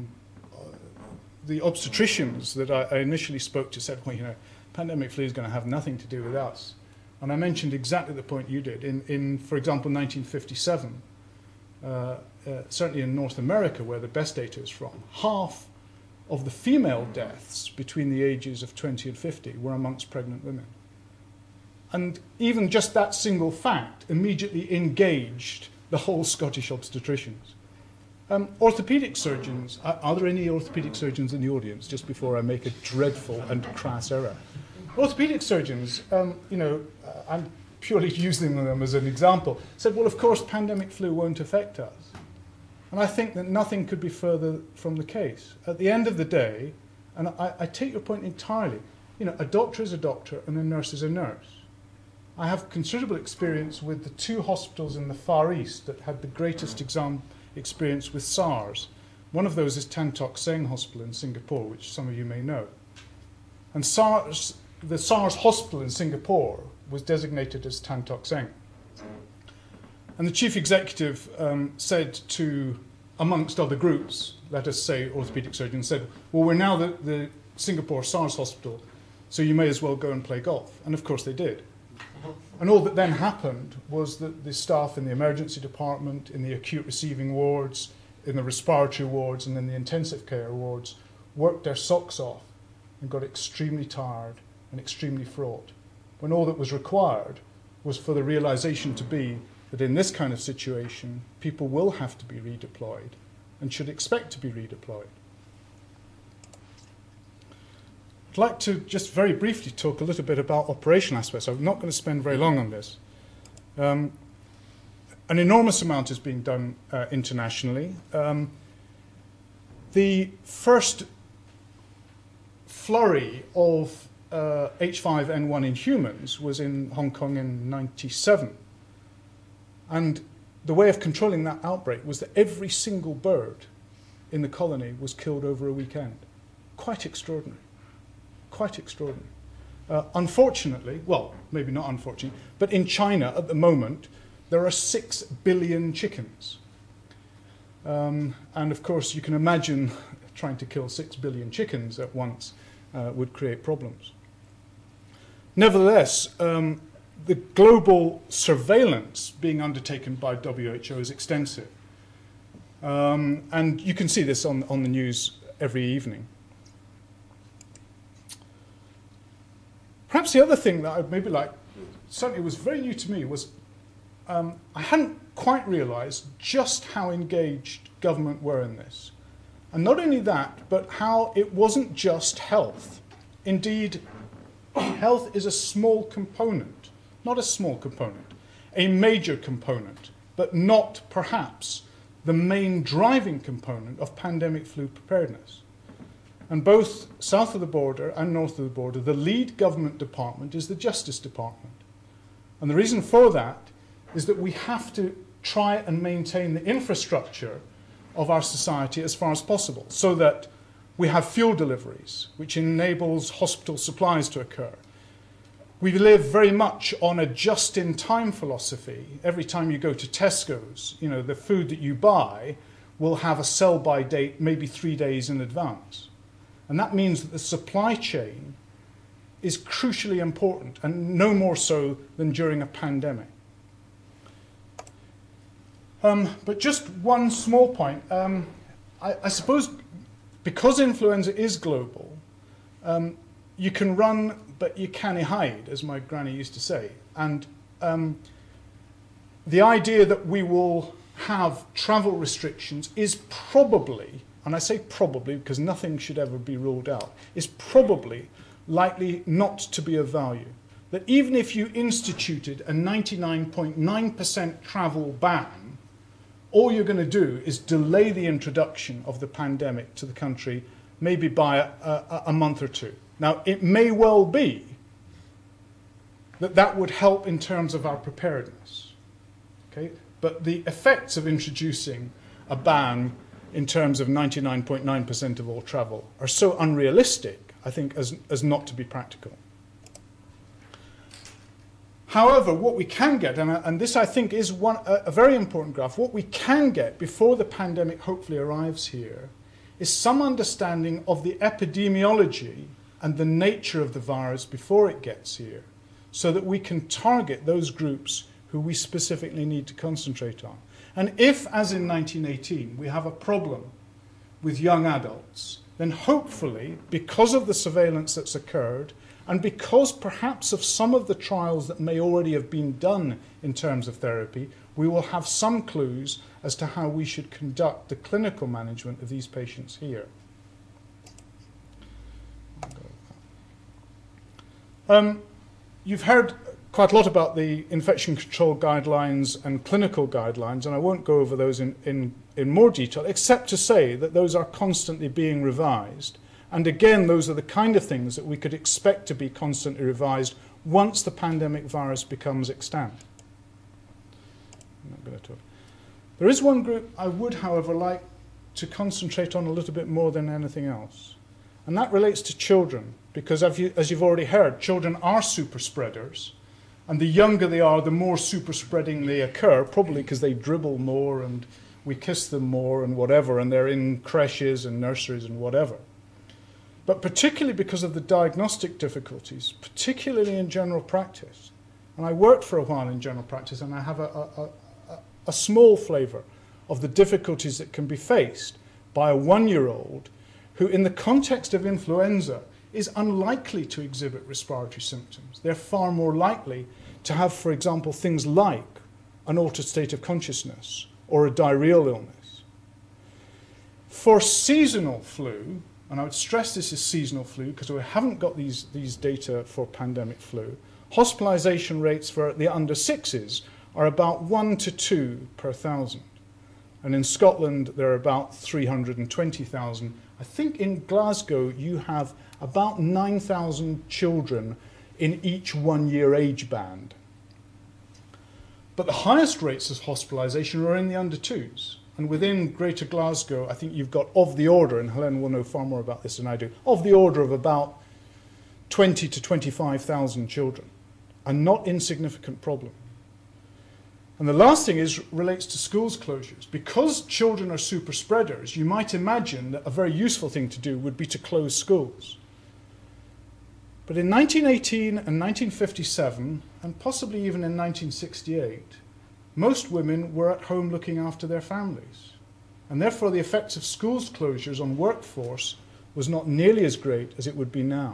the obstetricians that I initially spoke to said, well, you know, pandemic flu is going to have nothing to do with us. And I mentioned exactly the point you did. In for example, 1957, certainly in North America, where the best data is from, half of the female deaths between the ages of 20 and 50 were amongst pregnant women. And even just that single fact immediately engaged the whole Scottish obstetricians. Orthopaedic surgeons, are there any orthopaedic surgeons in the audience, just before I make a dreadful and crass error? Orthopaedic surgeons, I'm purely using them as an example, said, well, of course, pandemic flu won't affect us. And I think that nothing could be further from the case. At the end of the day, and I take your point entirely, you know, a doctor is a doctor and a nurse is a nurse. I have considerable experience with the 2 hospitals in the Far East that had the greatest experience with SARS. One of those is Tan Tock Seng Hospital in Singapore, which some of you may know. And SARS the SARS hospital in Singapore was designated as Tan Tock Seng. And the chief executive said to, amongst other groups, let us say orthopedic surgeons, said, well, we're now the Singapore SARS hospital, so you may as well go and play golf. And of course they did. And all that then happened was that the staff in the emergency department, in the acute receiving wards, in the respiratory wards, and in the intensive care wards worked their socks off and got extremely tired and extremely fraught, when all that was required was for the realization to be that in this kind of situation, people will have to be redeployed and should expect to be redeployed. I'd like to just very briefly talk a little bit about operational aspects. I'm not going to spend very long on this. An enormous amount is being done internationally. The first flurry of H5N1 in humans was in Hong Kong in '97. And the way of controlling that outbreak was that every single bird in the colony was killed over a weekend. Quite extraordinary. Quite extraordinary. Unfortunately, well, maybe not unfortunately, but in China at the moment, there are 6 billion chickens. And of course, you can imagine trying to kill 6 billion chickens at once would create problems. Nevertheless, the global surveillance being undertaken by WHO is extensive. And you can see this on the news every evening. Perhaps the other thing that I'd maybe like, certainly was very new to me, was I hadn't quite realized just how engaged government were in this. And not only that, but how it wasn't just health. Indeed, health is a small component, not a small component, a major component, but not perhaps the main driving component of pandemic flu preparedness. And both south of the border and north of the border, the lead government department is the Justice Department. And the reason for that is that we have to try and maintain the infrastructure of our society as far as possible, so that we have fuel deliveries, which enables hospital supplies to occur. We live very much on a just-in-time philosophy. Every time you go to Tesco's, you know, the food that you buy will have a sell-by date maybe 3 days in advance. And that means that the supply chain is crucially important, and no more so than during a pandemic. But just one small point. I suppose because influenza is global, you can run, but you can't hide, as my granny used to say. And the idea that we will have travel restrictions is probably, and I say probably because nothing should ever be ruled out, is probably likely not to be of value. That even if you instituted a 99.9% travel ban, all you're going to do is delay the introduction of the pandemic to the country maybe by a month or two. Now, it may well be that that would help in terms of our preparedness. Okay? But the effects of introducing a ban in terms of 99.9% of all travel are so unrealistic, I think, as not to be practical. However, what we can get, and this I think is a very important graph, what we can get before the pandemic hopefully arrives here is some understanding of the epidemiology and the nature of the virus before it gets here, so that we can target those groups who we specifically need to concentrate on. And if, as in 1918, we have a problem with young adults, then hopefully, because of the surveillance that's occurred, and because perhaps of some of the trials that may already have been done in terms of therapy, we will have some clues as to how we should conduct the clinical management of these patients here. You've heard quite a lot about the infection control guidelines and clinical guidelines, and I won't go over those in more detail, except to say that those are constantly being revised. And again, those are the kind of things that we could expect to be constantly revised once the pandemic virus becomes extant. I'm not going to talk. There is one group I would, however, like to concentrate on a little bit more than anything else, And that relates to children, because as you've already heard, children are super spreaders. And the younger they are, the more super spreading they occur, probably because they dribble more and we kiss them more and whatever, and they're in creches and nurseries and whatever. But particularly because of the diagnostic difficulties, particularly in general practice. And I worked for a while in general practice, and I have a small flavour of the difficulties that can be faced by a 1-year-old who, in the context of influenza, is unlikely to exhibit respiratory symptoms. They're far more likely to have, for example, things like an altered state of consciousness or a diarrheal illness. For seasonal flu, and I would stress this is seasonal flu because we haven't got these data for pandemic flu, hospitalisation rates for the under 6s are about 1 to 2 per 1,000. And in Scotland, there are about 320,000. I think in Glasgow, you have about 9,000 children in each 1-year age band. But the highest rates of hospitalisation are in the under 2s. And within Greater Glasgow, I think you've got of the order, and Helen will know far more about this than I do, of the order of about 20 to 25,000 children. A not insignificant problem. And the last thing relates to schools closures. Because children are super spreaders, you might imagine that a very useful thing to do would be to close schools. But in 1918 and 1957, and possibly even in 1968, most women were at home looking after their families. And therefore the effects of schools closures on workforce was not nearly as great as it would be now.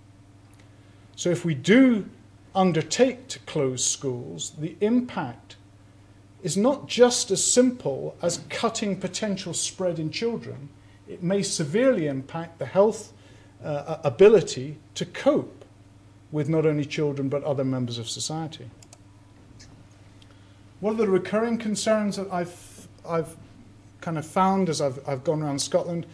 So if we do undertake to close schools, the impact is not just as simple as cutting potential spread in children. It may severely impact the health ability to cope with not only children but other members of society. What are the recurring concerns that I've kind of found as I've gone around Scotland?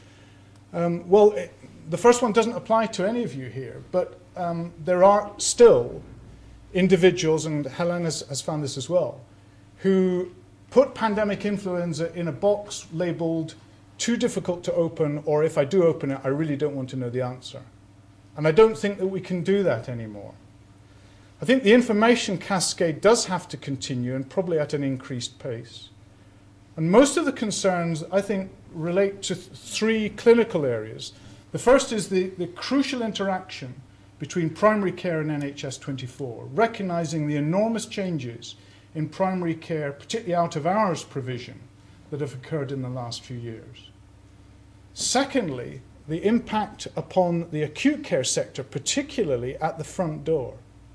The first one doesn't apply to any of you here, but there are still individuals, and Helen has found this as well, who put pandemic influenza in a box labelled too difficult to open, or if I do open it, I really don't want to know the answer. And I don't think that we can do that anymore. I think the information cascade does have to continue, and probably at an increased pace. And most of the concerns, I think, relate to 3 clinical areas. The first is the crucial interaction between primary care and NHS 24, recognising the enormous changes in primary care, particularly out-of-hours provision, that have occurred in the last few years. Secondly, the impact upon the acute care sector, particularly at the front door.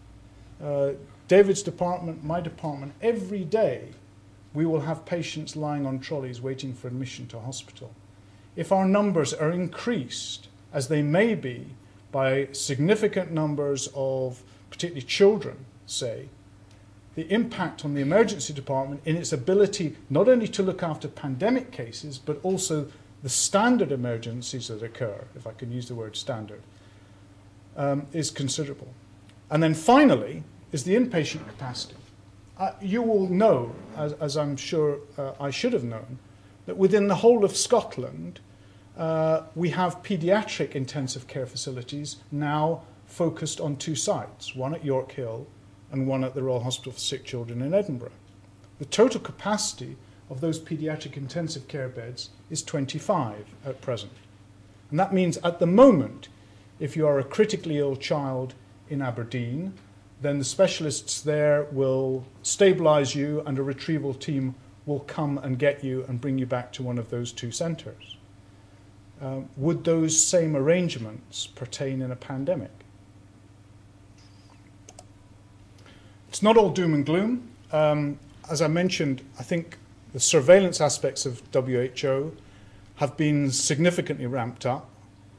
David's department, my department, every day we will have patients lying on trolleys waiting for admission to hospital. If our numbers are increased, as they may be, by significant numbers of particularly children, say, the impact on the emergency department in its ability not only to look after pandemic cases, but also the standard emergencies that occur, if I can use the word standard, is considerable. And then finally is the inpatient capacity. You all know, as I'm sure I should have known, that within the whole of Scotland, we have paediatric intensive care facilities now focused on 2 sites, one at York Hill and one at the Royal Hospital for Sick Children in Edinburgh. The total capacity of those paediatric intensive care beds is 25 at present. And that means at the moment, if you are a critically ill child in Aberdeen, then the specialists there will stabilise you and a retrieval team will come and get you and bring you back to one of those 2 centres. Would those same arrangements pertain in a pandemic? It's not all doom and gloom. As I mentioned, I think the surveillance aspects of WHO have been significantly ramped up.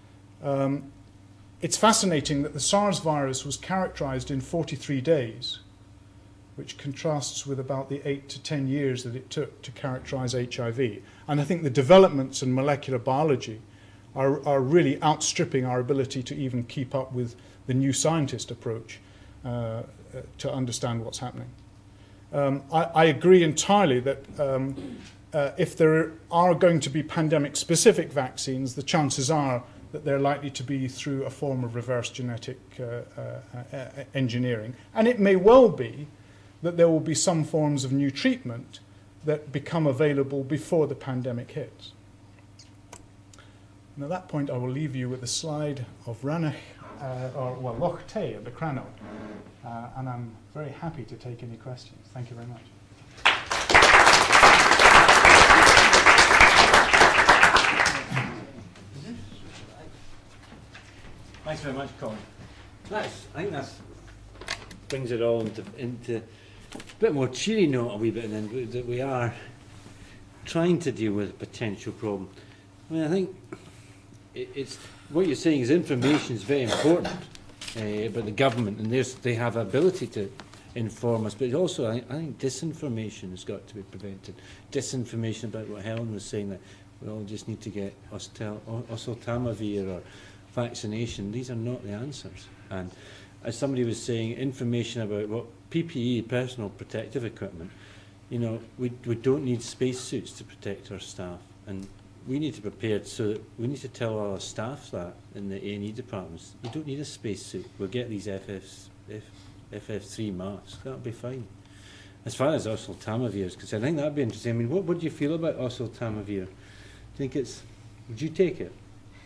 It's fascinating that the SARS virus was characterised in 43 days, which contrasts with about the 8 to 10 years that it took to characterise HIV. And I think the developments in molecular biology are really outstripping our ability to even keep up with the new scientist approach to understand what's happening. I agree entirely that if there are going to be pandemic-specific vaccines, the chances are that they're likely to be through a form of reverse genetic engineering. And it may well be that there will be some forms of new treatment that become available before the pandemic hits. And at that point, I will leave you with a slide of Ranach, Loch Tay at the Crannog. And I'm very happy to take any questions. Thank you very much. Thanks very much, Colin. I think that brings it all into a bit more cheery note a wee bit then, that we are trying to deal with a potential problem. I mean, I think it's what you're saying is information is very important about the government, and they have ability to inform us, but also I think disinformation has got to be prevented. Disinformation about what Helen was saying, that we all just need to get oseltamivir or vaccination. These are not the answers. And as somebody was saying, information about what PPE, personal protective equipment, you know, we don't need spacesuits to protect our staff, and we need to be prepared. So that we need to tell all our staff that in the A&E departments, you don't need a spacesuit. We'll get these FF3 masks. That'll be fine. As far as oseltamivir is concerned, I think that'd be interesting. I mean, what do you feel about oseltamivir? Would you take it?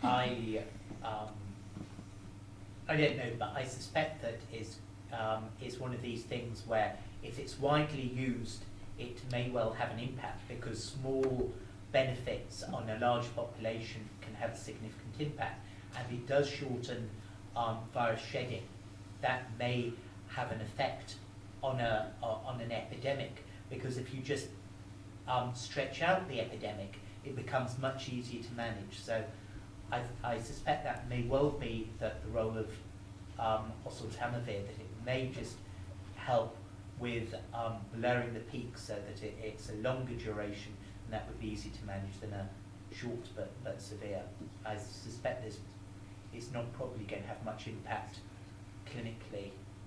I don't know, but I suspect that is one of these things where if it's widely used, it may well have an impact, because small benefits on a large population can have a significant impact, and it does shorten virus shedding. That may have an effect on an epidemic, because if you just stretch out the epidemic, it becomes much easier to manage. So I suspect that may well be that the role of oseltamivir, that it may just help with lowering the peak so that it's a longer duration, and that would be easy to manage than a short but severe. I suspect it's not probably going to have much impact clinically.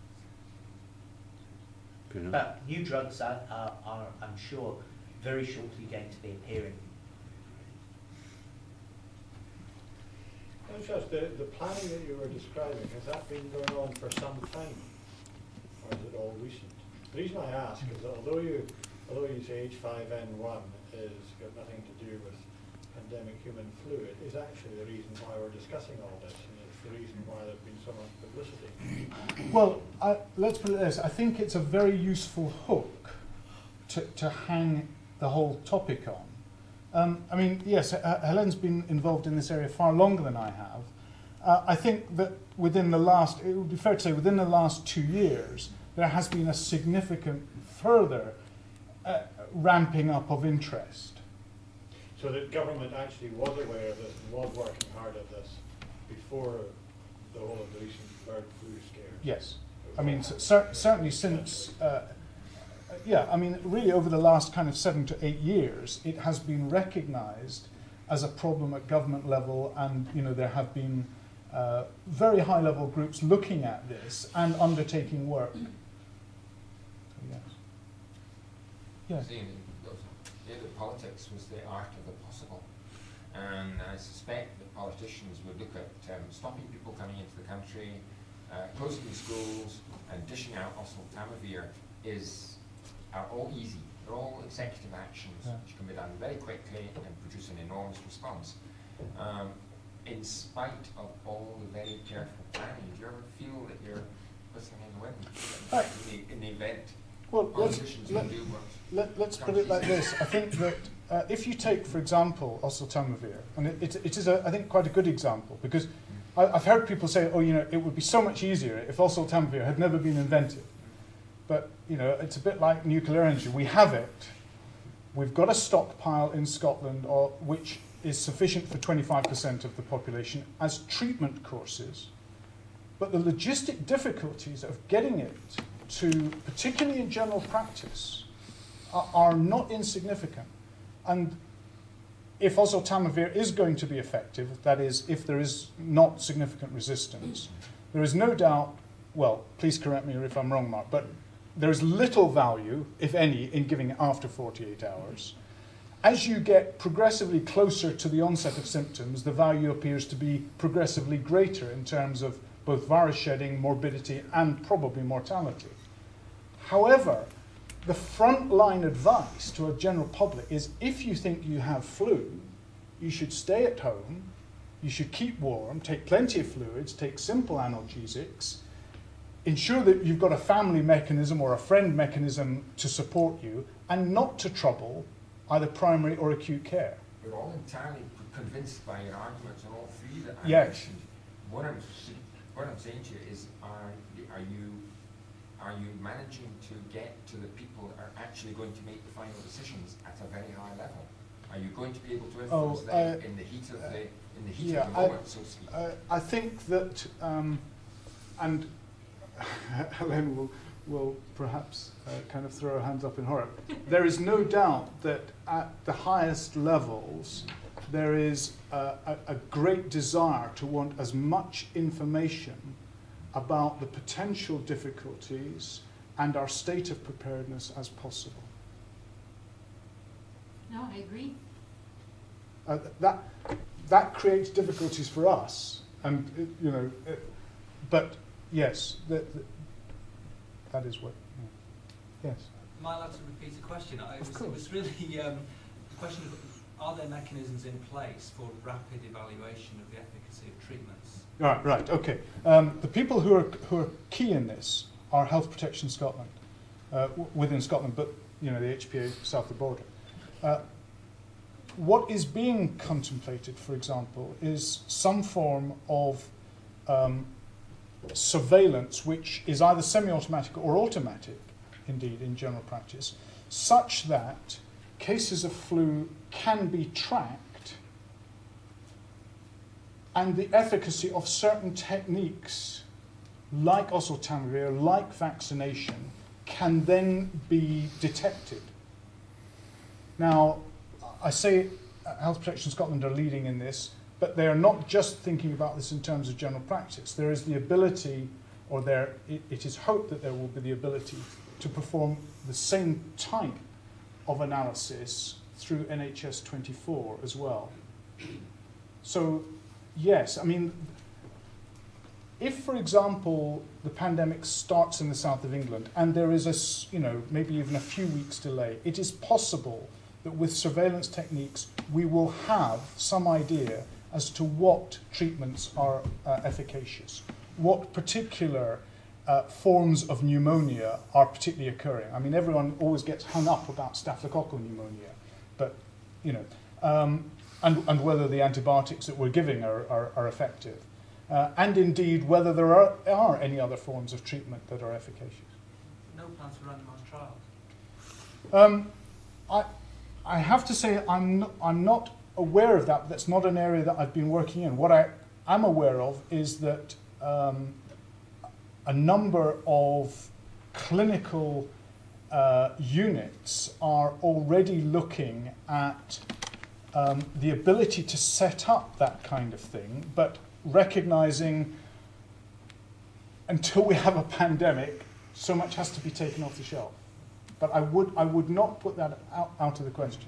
But new drugs are, I'm sure, very shortly going to be appearing. Just the planning that you were describing, has that been going on for some time, or is it all recent? The reason I ask is that although you say H5N1 has got nothing to do with pandemic human flu, it is actually the reason why we're discussing all this, and it's the reason why there's been so much publicity. Well, let's put it this. I think it's a very useful hook to hang the whole topic on. I mean, yes, Helen's been involved in this area far longer than I have. I think that it would be fair to say, within the last 2 years, there has been a significant further ramping up of interest. So the government actually was aware of this and was working hard at this before the whole of the recent bird flu scare? Yes. I mean, certainly since... I mean, really over the last kind of 7 to 8 years, it has been recognised as a problem at government level, and you know there have been very high-level groups looking at this and undertaking work. Yes. Yes. The politics was the art of the possible, and I suspect that politicians would look at stopping people coming into the country, closing schools, and dishing out oseltamivir are all easy. They're all executive actions which can be done very quickly and produce an enormous response. In spite of all the very careful planning, do you ever feel that you're listening in the wind in the event? Well, let's put it like this. I think that if you take, for example, oseltamivir, and it is, I think, quite a good example, because I've heard people say, oh, you know, it would be so much easier if oseltamivir had never been invented. But, you know, it's a bit like nuclear energy. We have it. We've got a stockpile in Scotland which is sufficient for 25% of the population as treatment courses. But the logistic difficulties of getting it to, particularly in general practice, are not insignificant. And if oseltamivir is going to be effective, that is, if there is not significant resistance, there is no doubt, well, please correct me if I'm wrong, Mark, but there is little value, if any, in giving it after 48 hours. as you get progressively closer to the onset of symptoms, the value appears to be progressively greater in terms of both virus shedding, morbidity, and probably mortality. However, the frontline advice to a general public is if you think you have flu, you should stay at home, you should keep warm, take plenty of fluids, take simple analgesics, ensure that you've got a family mechanism or a friend mechanism to support you, and not to trouble either primary or acute care. We're all entirely convinced by your arguments on all three that I Yes. mentioned. What I'm saying to you is, are you managing to get to the people that are actually going to make the final decisions at a very high level? Are you going to be able to influence them in the heat of the moment, so to speak? I think that, and Helen will perhaps kind of throw her hands up in horror. There is no doubt that at the highest levels, there is a great desire to want as much information about the potential difficulties and our state of preparedness as possible. No, I agree. That creates difficulties for us, and but yes, that is what. Yeah. Yes. Am I allowed to repeat a question? Of It was really the question of, are there mechanisms in place for rapid evaluation of the efficacy of treatments? Right. Okay. The people who are key in this are Health Protection Scotland, within Scotland, but the HPA south of the border. What is being contemplated, for example, is some form of surveillance, which is either semi-automatic or automatic, indeed, in general practice, such that cases of flu can be tracked and the efficacy of certain techniques, like oseltamivir, like vaccination, can then be detected. Now, I say Health Protection Scotland are leading in this, but they are not just thinking about this in terms of general practice. There is the ability, or it is hoped that there will be the ability to perform the same type of analysis through NHS 24 as well. So, yes, I mean, if, for example, the pandemic starts in the south of England and there is maybe even a few weeks delay, it is possible that with surveillance techniques we will have some idea as to what treatments are efficacious, what particular forms of pneumonia are particularly occurring. I mean, everyone always gets hung up about staphylococcal pneumonia, but, and whether the antibiotics that we're giving are effective. And indeed, whether there are any other forms of treatment that are efficacious. No plans for randomised trials? I have to say I'm not aware of that, but that's not an area that I've been working in. What I am aware of is that a number of clinical units are already looking at the ability to set up that kind of thing, but recognizing until we have a pandemic, so much has to be taken off the shelf. But I would not put that out of the question.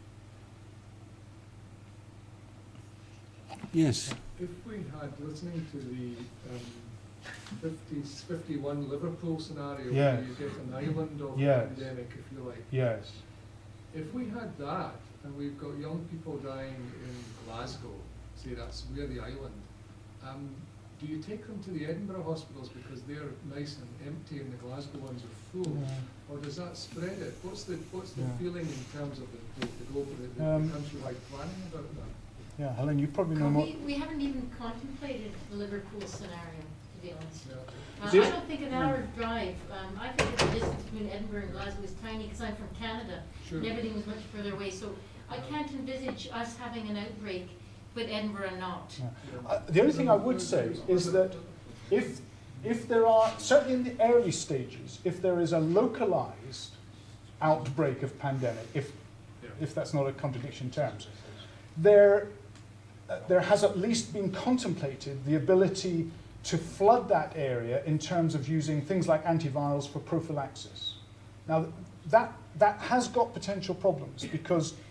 Yes. If we had, listening to the 51 Liverpool scenario, Yeah. where you get an island of Yes. pandemic, if you like. Yes. If we had that, and we've got young people dying in Glasgow, say that's we're the island, do you take them to the Edinburgh hospitals because they're nice and empty and the Glasgow ones are full? Yeah. Or does that spread it? What's the Yeah. feeling in terms of the countrywide planning about that? Yeah, Helen, you probably know more. We haven't even contemplated the Liverpool scenario, to be honest. Yeah. I don't think an hour drive. I think the distance between Edinburgh and Glasgow is tiny because I'm from Canada, Sure. and everything was much further away. So I can't envisage us having an outbreak, but Edinburgh not. Yeah. The only thing I would say is that if there are, certainly in the early stages, if there is a localized outbreak of pandemic, if that's not a contradiction in terms, there has at least been contemplated the ability to flood that area in terms of using things like antivirals for prophylaxis. Now, that has got potential problems because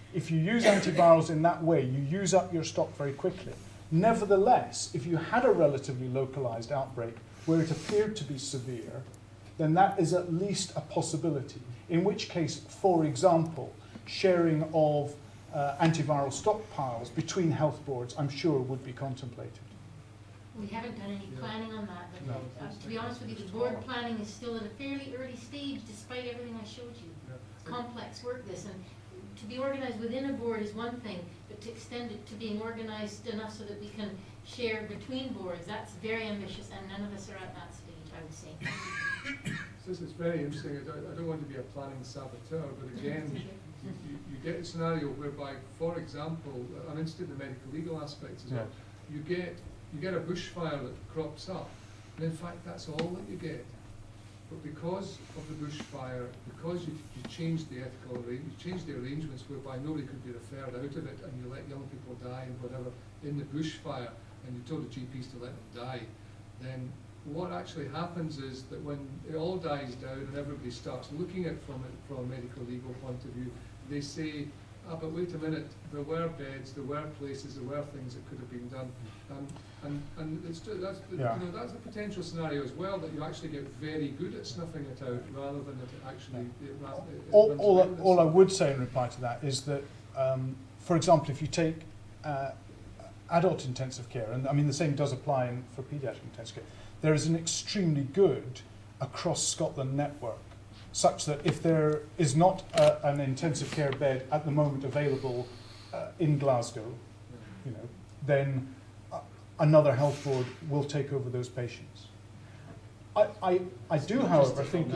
If you use antivirals in that way, you use up your stock very quickly. Nevertheless, if you had a relatively localized outbreak where it appeared to be severe, then that is at least a possibility. In which case, for example, sharing of antiviral stockpiles between health boards, I'm sure, would be contemplated. We haven't done any planning on that. But to be honest with you, the board planning is still at a fairly early stage, despite everything I showed you. It's complex work, this, and to be organised within a board is one thing, but to extend it to being organised enough so that we can share between boards, that's very ambitious, and none of us are at that stage, I would say. So this is very interesting. I don't want to be a planning saboteur, but again, you get a scenario whereby, for example, I'm interested in the medical legal aspects as well. You get a bushfire that crops up, and in fact that's all that you get. But because of the bushfire, because you changed the ethical you changed the arrangements whereby nobody could be referred out of it, and you let young people die and whatever in the bushfire, and you told the GPs to let them die, then what actually happens is that when it all dies down and everybody starts looking at it from a medical legal point of view, they say, but wait a minute, there were beds, there were places, there were things that could have been done. And it's true, that's a potential scenario as well, that you actually get very good at snuffing it out rather than that it actually... All I would say in reply to that is that, for example, if you take adult intensive care, and I mean the same does apply for paediatric intensive care, there is an extremely good across Scotland network, such that if there is not an intensive care bed at the moment available in Glasgow, then another health board will take over those patients. I do, however, think...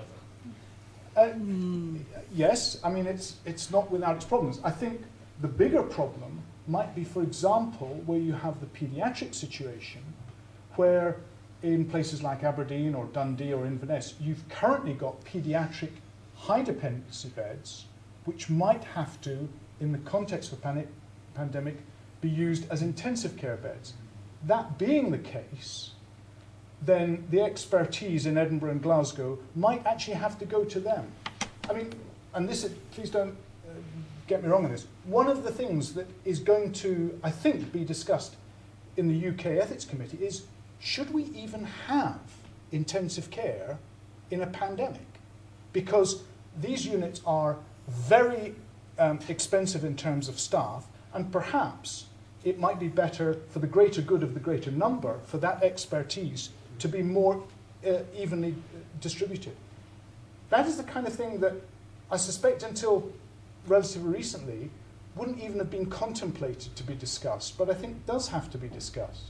yes, I mean, it's not without its problems. I think the bigger problem might be, for example, where you have the paediatric situation, where in places like Aberdeen or Dundee or Inverness, you've currently got paediatric high dependency beds, which might have to, in the context of a pandemic, be used as intensive care beds. That being the case, then the expertise in Edinburgh and Glasgow might actually have to go to them. I mean, and this is, please don't get me wrong on this, one of the things that is going to, I think, be discussed in the UK Ethics Committee is, should we even have intensive care in a pandemic? Because these units are very expensive in terms of staff, and perhaps it might be better for the greater good of the greater number for that expertise to be more evenly distributed. That is the kind of thing that I suspect until relatively recently wouldn't even have been contemplated to be discussed, but I think does have to be discussed.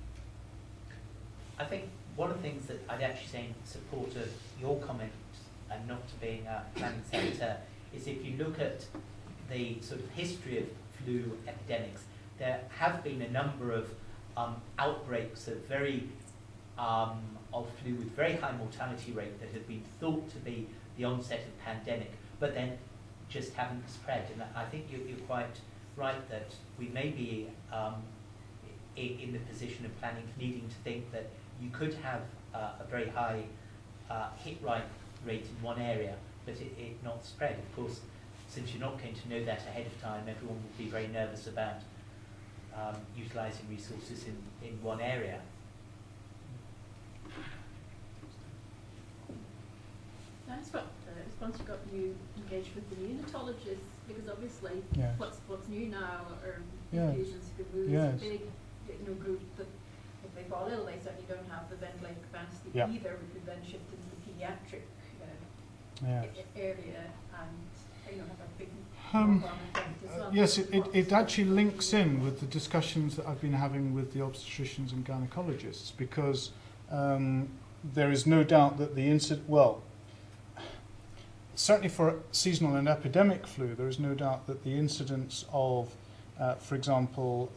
I think one of the things that I'd actually say in support of your comment and not being a planning sector is if you look at the sort of history of flu epidemics, there have been a number of outbreaks of of flu with very high mortality rate that have been thought to be the onset of pandemic, but then just haven't spread. And I think you're quite right that we may be in the position of planning needing to think that you could have a very high hit rate in one area, but it not spread. Of course, since you're not going to know that ahead of time, everyone will be very nervous about utilising resources in one area. That's what once you engage with the neonatologists, because obviously what's new now are infusions who lose a big group that if they fall ill, they certainly don't have the ventilator capacity either. We could then shift into the paediatric area and have a big effect as well. Yes, it actually links in with the discussions that I've been having with the obstetricians and gynecologists, because there is no doubt that the certainly for seasonal and epidemic flu, there is no doubt that the incidence of, for example,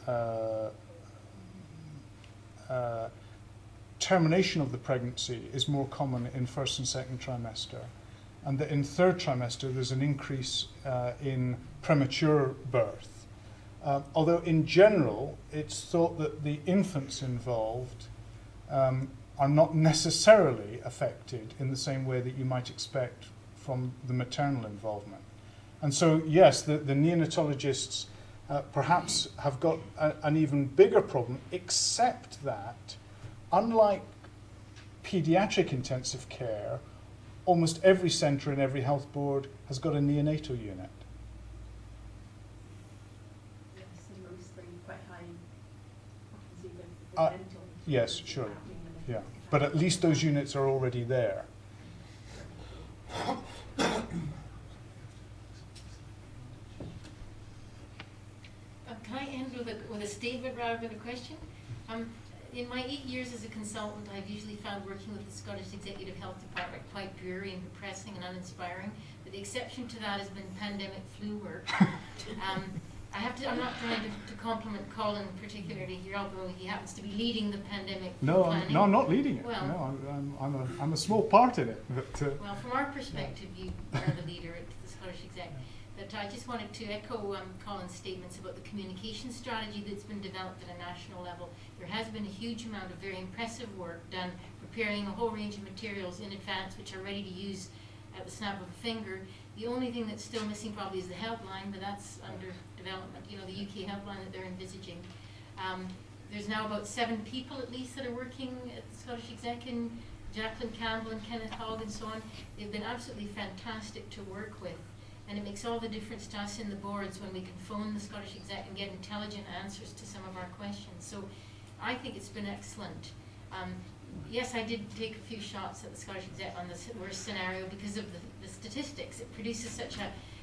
termination of the pregnancy is more common in first and second trimester, and that in third trimester there's an increase in premature birth. Although in general it's thought that the infants involved are not necessarily affected in the same way that you might expect from the maternal involvement. And so, yes, the neonatologists perhaps have got an even bigger problem, except that, unlike paediatric intensive care, almost every centre in every health board has got a neonatal unit. Yes, and mostly quite high occupancy dental. Yes, sure. Yeah, but at least those units are already there. Can I end with a statement rather than a question? In my 8 years as a consultant, I've usually found working with the Scottish Executive Health Department quite dreary and depressing and uninspiring. But the exception to that has been pandemic flu work. I'm not trying to compliment Colin particularly here, although he happens to be leading the pandemic planning. No, I'm not leading it. Well, no, I'm a small part in it. But, well, from our perspective, you are the leader at the Scottish Exec. But I just wanted to echo Colin's statements about the communication strategy that's been developed at a national level. There has been a huge amount of very impressive work done preparing a whole range of materials in advance which are ready to use at the snap of a finger. The only thing that's still missing probably is the helpline, but that's under development, the UK helpline that they're envisaging. There's now about 7 people at least that are working at the Scottish Exec, in Jacqueline Campbell and Kenneth Hogg and so on. They've been absolutely fantastic to work with. And it makes all the difference to us in the boards when we can phone the Scottish Exec and get intelligent answers to some of our questions. So I think it's been excellent. Yes, I did take a few shots at the Scottish Exec on the worst scenario because of the statistics. It produces such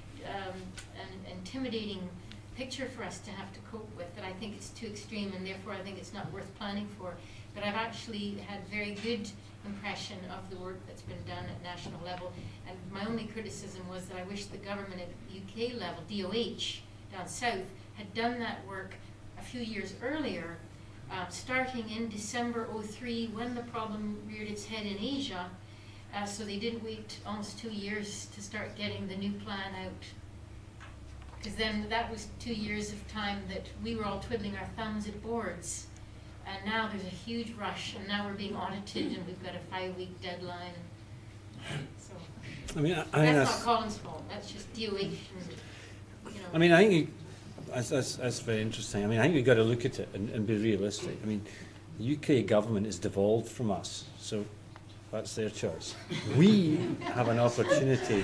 an intimidating picture for us to have to cope with that I think it's too extreme, and therefore I think it's not worth planning for. But I've actually had very good impression of the work that's been done at national level, and my only criticism was that I wish the government at UK level, DOH down south, had done that work a few years earlier, starting in December '03 when the problem reared its head in Asia, so they didn't wait almost 2 years to start getting the new plan out. Because then that was 2 years of time that we were all twiddling our thumbs at boards. And now there's a huge rush, and now we're being audited, and we've got a 5-week deadline. So that's not Colin's fault. That's just DOH. And, I think that's very interesting. I think we've got to look at it and be realistic. The UK government is devolved from us, so that's their choice. We have an opportunity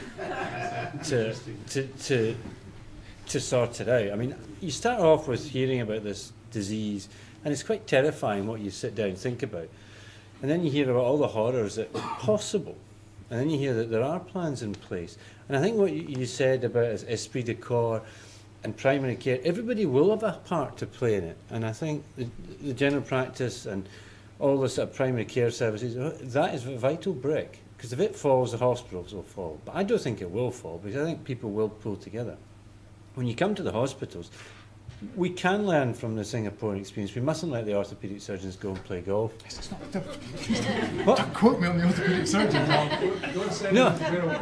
to sort it out. You start off with hearing about this disease, and it's quite terrifying what you sit down and think about. And then you hear about all the horrors that are possible. And then you hear that there are plans in place. And I think what you said about esprit de corps and primary care, everybody will have a part to play in it. And I think the general practice and all the sort of primary care services, that is a vital brick. Because if it falls, the hospitals will fall. But I don't think it will fall, because I think people will pull together. When you come to the hospitals, we can learn from the Singaporean experience. We mustn't let the orthopaedic surgeons go and play golf. What? Don't quote me on the orthopaedic surgeons. Don't send them to general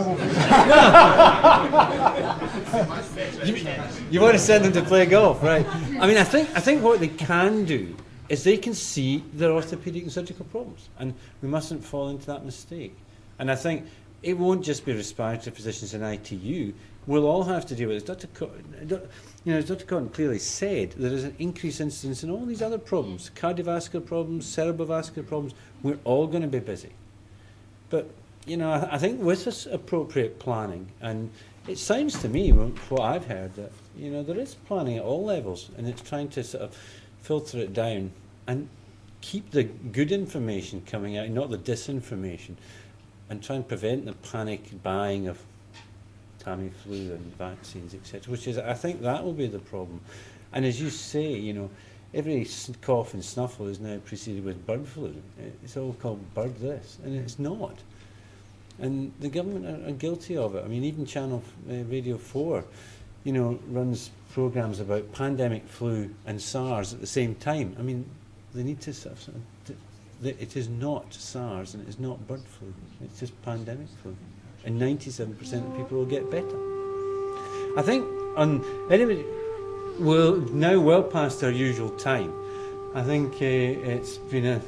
practice. You want to send them to play golf, right? I think what they can do is they can see their orthopaedic and surgical problems, and we mustn't fall into that mistake. And I think it won't just be respiratory physicians in ITU. We'll all have to deal with it. As Dr. Cotton clearly said, there is an increased incidence in all these other problems, cardiovascular problems, cerebrovascular problems. We're all going to be busy. But, I think with this appropriate planning, and it sounds to me, from what I've heard, that, there is planning at all levels, and it's trying to sort of filter it down and keep the good information coming out, not the disinformation, and try and prevent the panic buying of Tamiflu and vaccines, etc., which is, I think that will be the problem. And as you say, every cough and snuffle is now preceded with bird flu. It's all called bird this, and it's not. And the government are guilty of it. Even Channel Radio 4, runs programs about pandemic flu and SARS at the same time. They need to it is not SARS and it is not bird flu. It's just pandemic flu. And 97% of people will get better. I think anyway, we're now well past our usual time. I think it's been a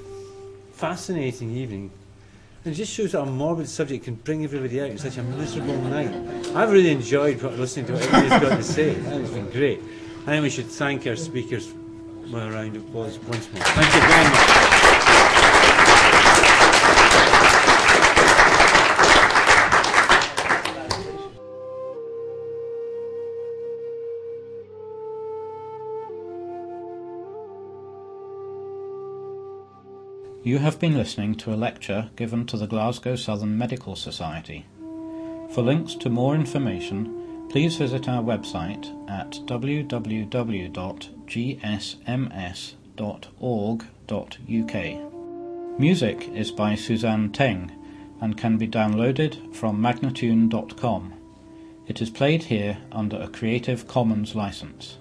fascinating evening. It just shows that a morbid subject can bring everybody out in such a miserable night. I've really enjoyed listening to what everybody's got to say. It's been great. I think we should thank our speakers with a round of applause once more. Thank you very much. You have been listening to a lecture given to the Glasgow Southern Medical Society. For links to more information, please visit our website at www.gsms.org.uk. Music is by Suzanne Teng and can be downloaded from magnatune.com. It is played here under a Creative Commons license.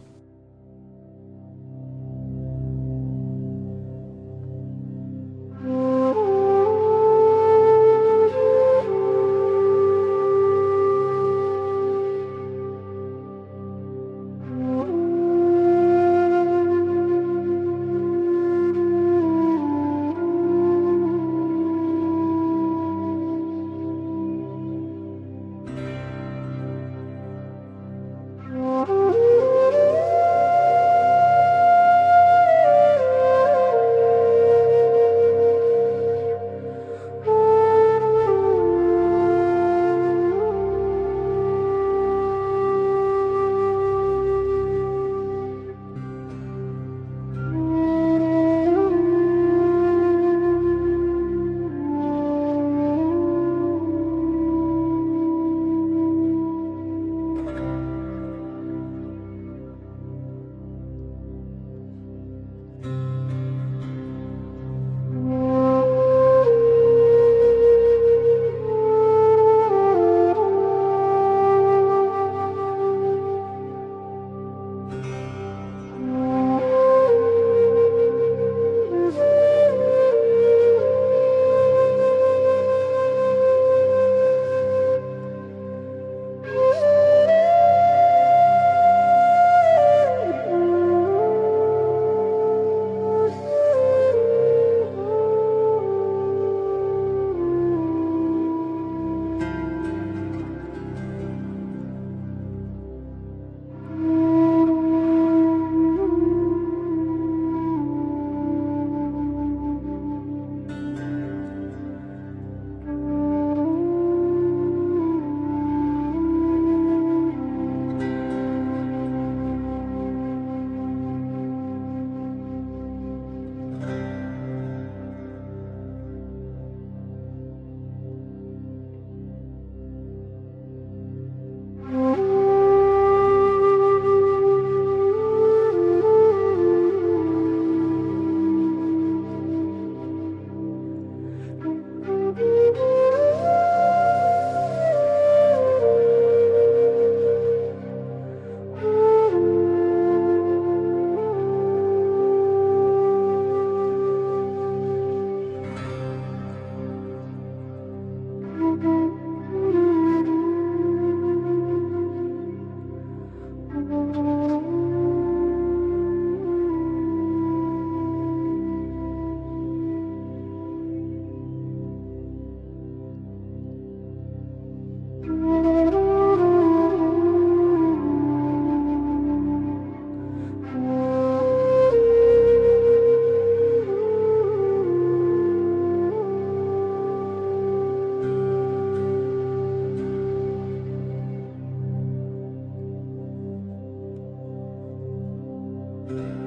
Thank you.